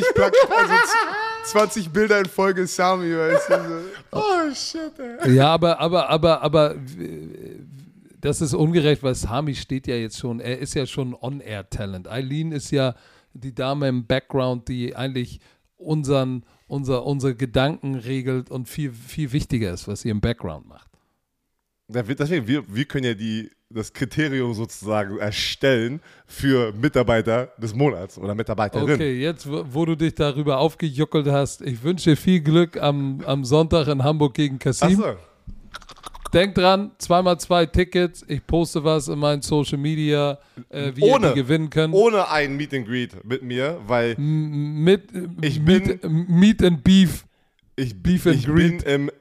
20 Bilder in Folge Sami, weißt du. Oh, shit, ey. Ja, aber das ist ungerecht, weil Sami steht ja jetzt schon, er ist ja schon On-Air-Talent. Eileen ist ja die Dame im Background, die eigentlich unsere Gedanken regelt und viel, viel wichtiger ist, was sie im Background macht. Deswegen, wir können ja das Kriterium sozusagen erstellen für Mitarbeiter des Monats oder Mitarbeiterin. Okay, jetzt, wo du dich darüber aufgejuckelt hast, ich wünsche dir viel Glück am Sonntag in Hamburg gegen Kassim. Achso. Denk dran, 2x2 Tickets, ich poste was in meinen Social Media, wie ihr die gewinnen könnt. Ohne ein Meet and Greet mit mir, weil Meet and Beef. Beef and Greet.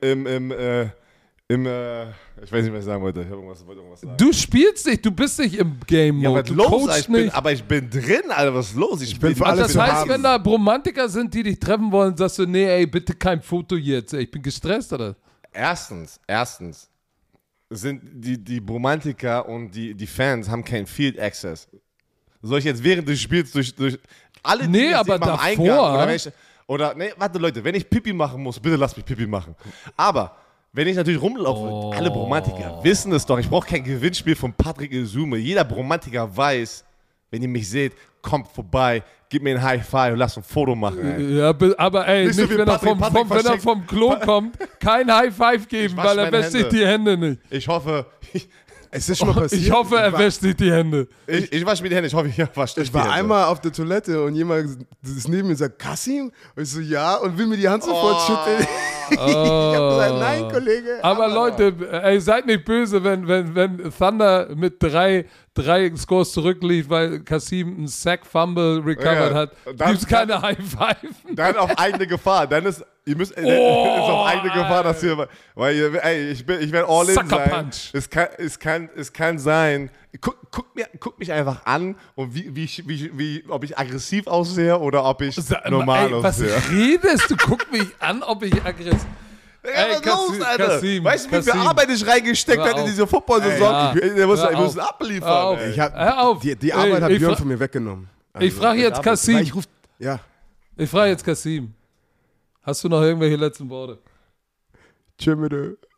Ich weiß nicht, was ich sagen wollte. Ich wollte irgendwas sagen. Du spielst nicht, du bist nicht im Game Ja, Mode, was du los? coachst nicht. Aber ich bin drin, Alter, was ist los? Ich bin für Also alles das heißt, haben. wenn da Bromantiker sind, die dich treffen wollen, sagst du, nee, ey, bitte kein Foto jetzt, ey, ich bin gestresst, oder? Erstens sind die Bromantiker und die Fans haben keinen Field Access. Soll ich jetzt während des Spiels durch alle Nee, Dinge aber sehen beim davor- Eingang warte Leute, wenn ich Pipi machen muss, bitte lasst mich Pipi machen. Aber wenn ich natürlich rumlaufe, alle Bromantiker wissen es doch, ich brauche kein Gewinnspiel von Patrick Isume. Jeder Bromantiker weiß, wenn ihr mich seht, kommt vorbei, gib mir ein High Five und lasst ein Foto machen. Ey. Ja, aber ey, Nicht so nicht, wie wenn, er Patrick wenn er vom Klo kommt, kein High Five geben, wasche weil er meine wäscht sich Hände. die Hände nicht. Ich hoffe, Es ist schon mal passiert. Ich hoffe, er wäscht sich die Hände. ich wasche mir die Hände, ich hoffe, ihr wascht euch Ich die war Hände. einmal auf der Toilette und jemand ist neben mir und sagt, Kassim? Und ich so, ja, und will mir die Hand sofort schütteln. Ich hab gesagt, nein, Kollege. Aber Leute, ey, seid nicht böse, wenn Thunder mit drei Scores zurückliegt, weil Kassim einen Sack-Fumble recovered Ja, hat. dann- Gibt's keine High-Five. Dann auf eigene Gefahr. Dann ist, ihr müsst, ist auf eigene Gefahr, dass ihr, weil ihr, ey, ich werde all in Sucker sein. Punch. Es kann sein. Guck mich einfach an und ob ich aggressiv aussehe oder ob ich normal ey, was aussehe. redest du? Guck mich an, ob ich aggressiv... Ey, was los, Alter? Kassim, weißt du, wie viel Kassim. Arbeit ich reingesteckt Hör habe in auf. diese Football-Saison? Ja. Wir müssen Hör auf. abliefern. Hör auf. ey. Hör auf. Die Arbeit hat Ey, Björn von mir weggenommen. Ich frage jetzt Weil Kassim. ich ruf, ja, Ich frage jetzt Kassim. Hast du noch irgendwelche letzten Worte? tschüss.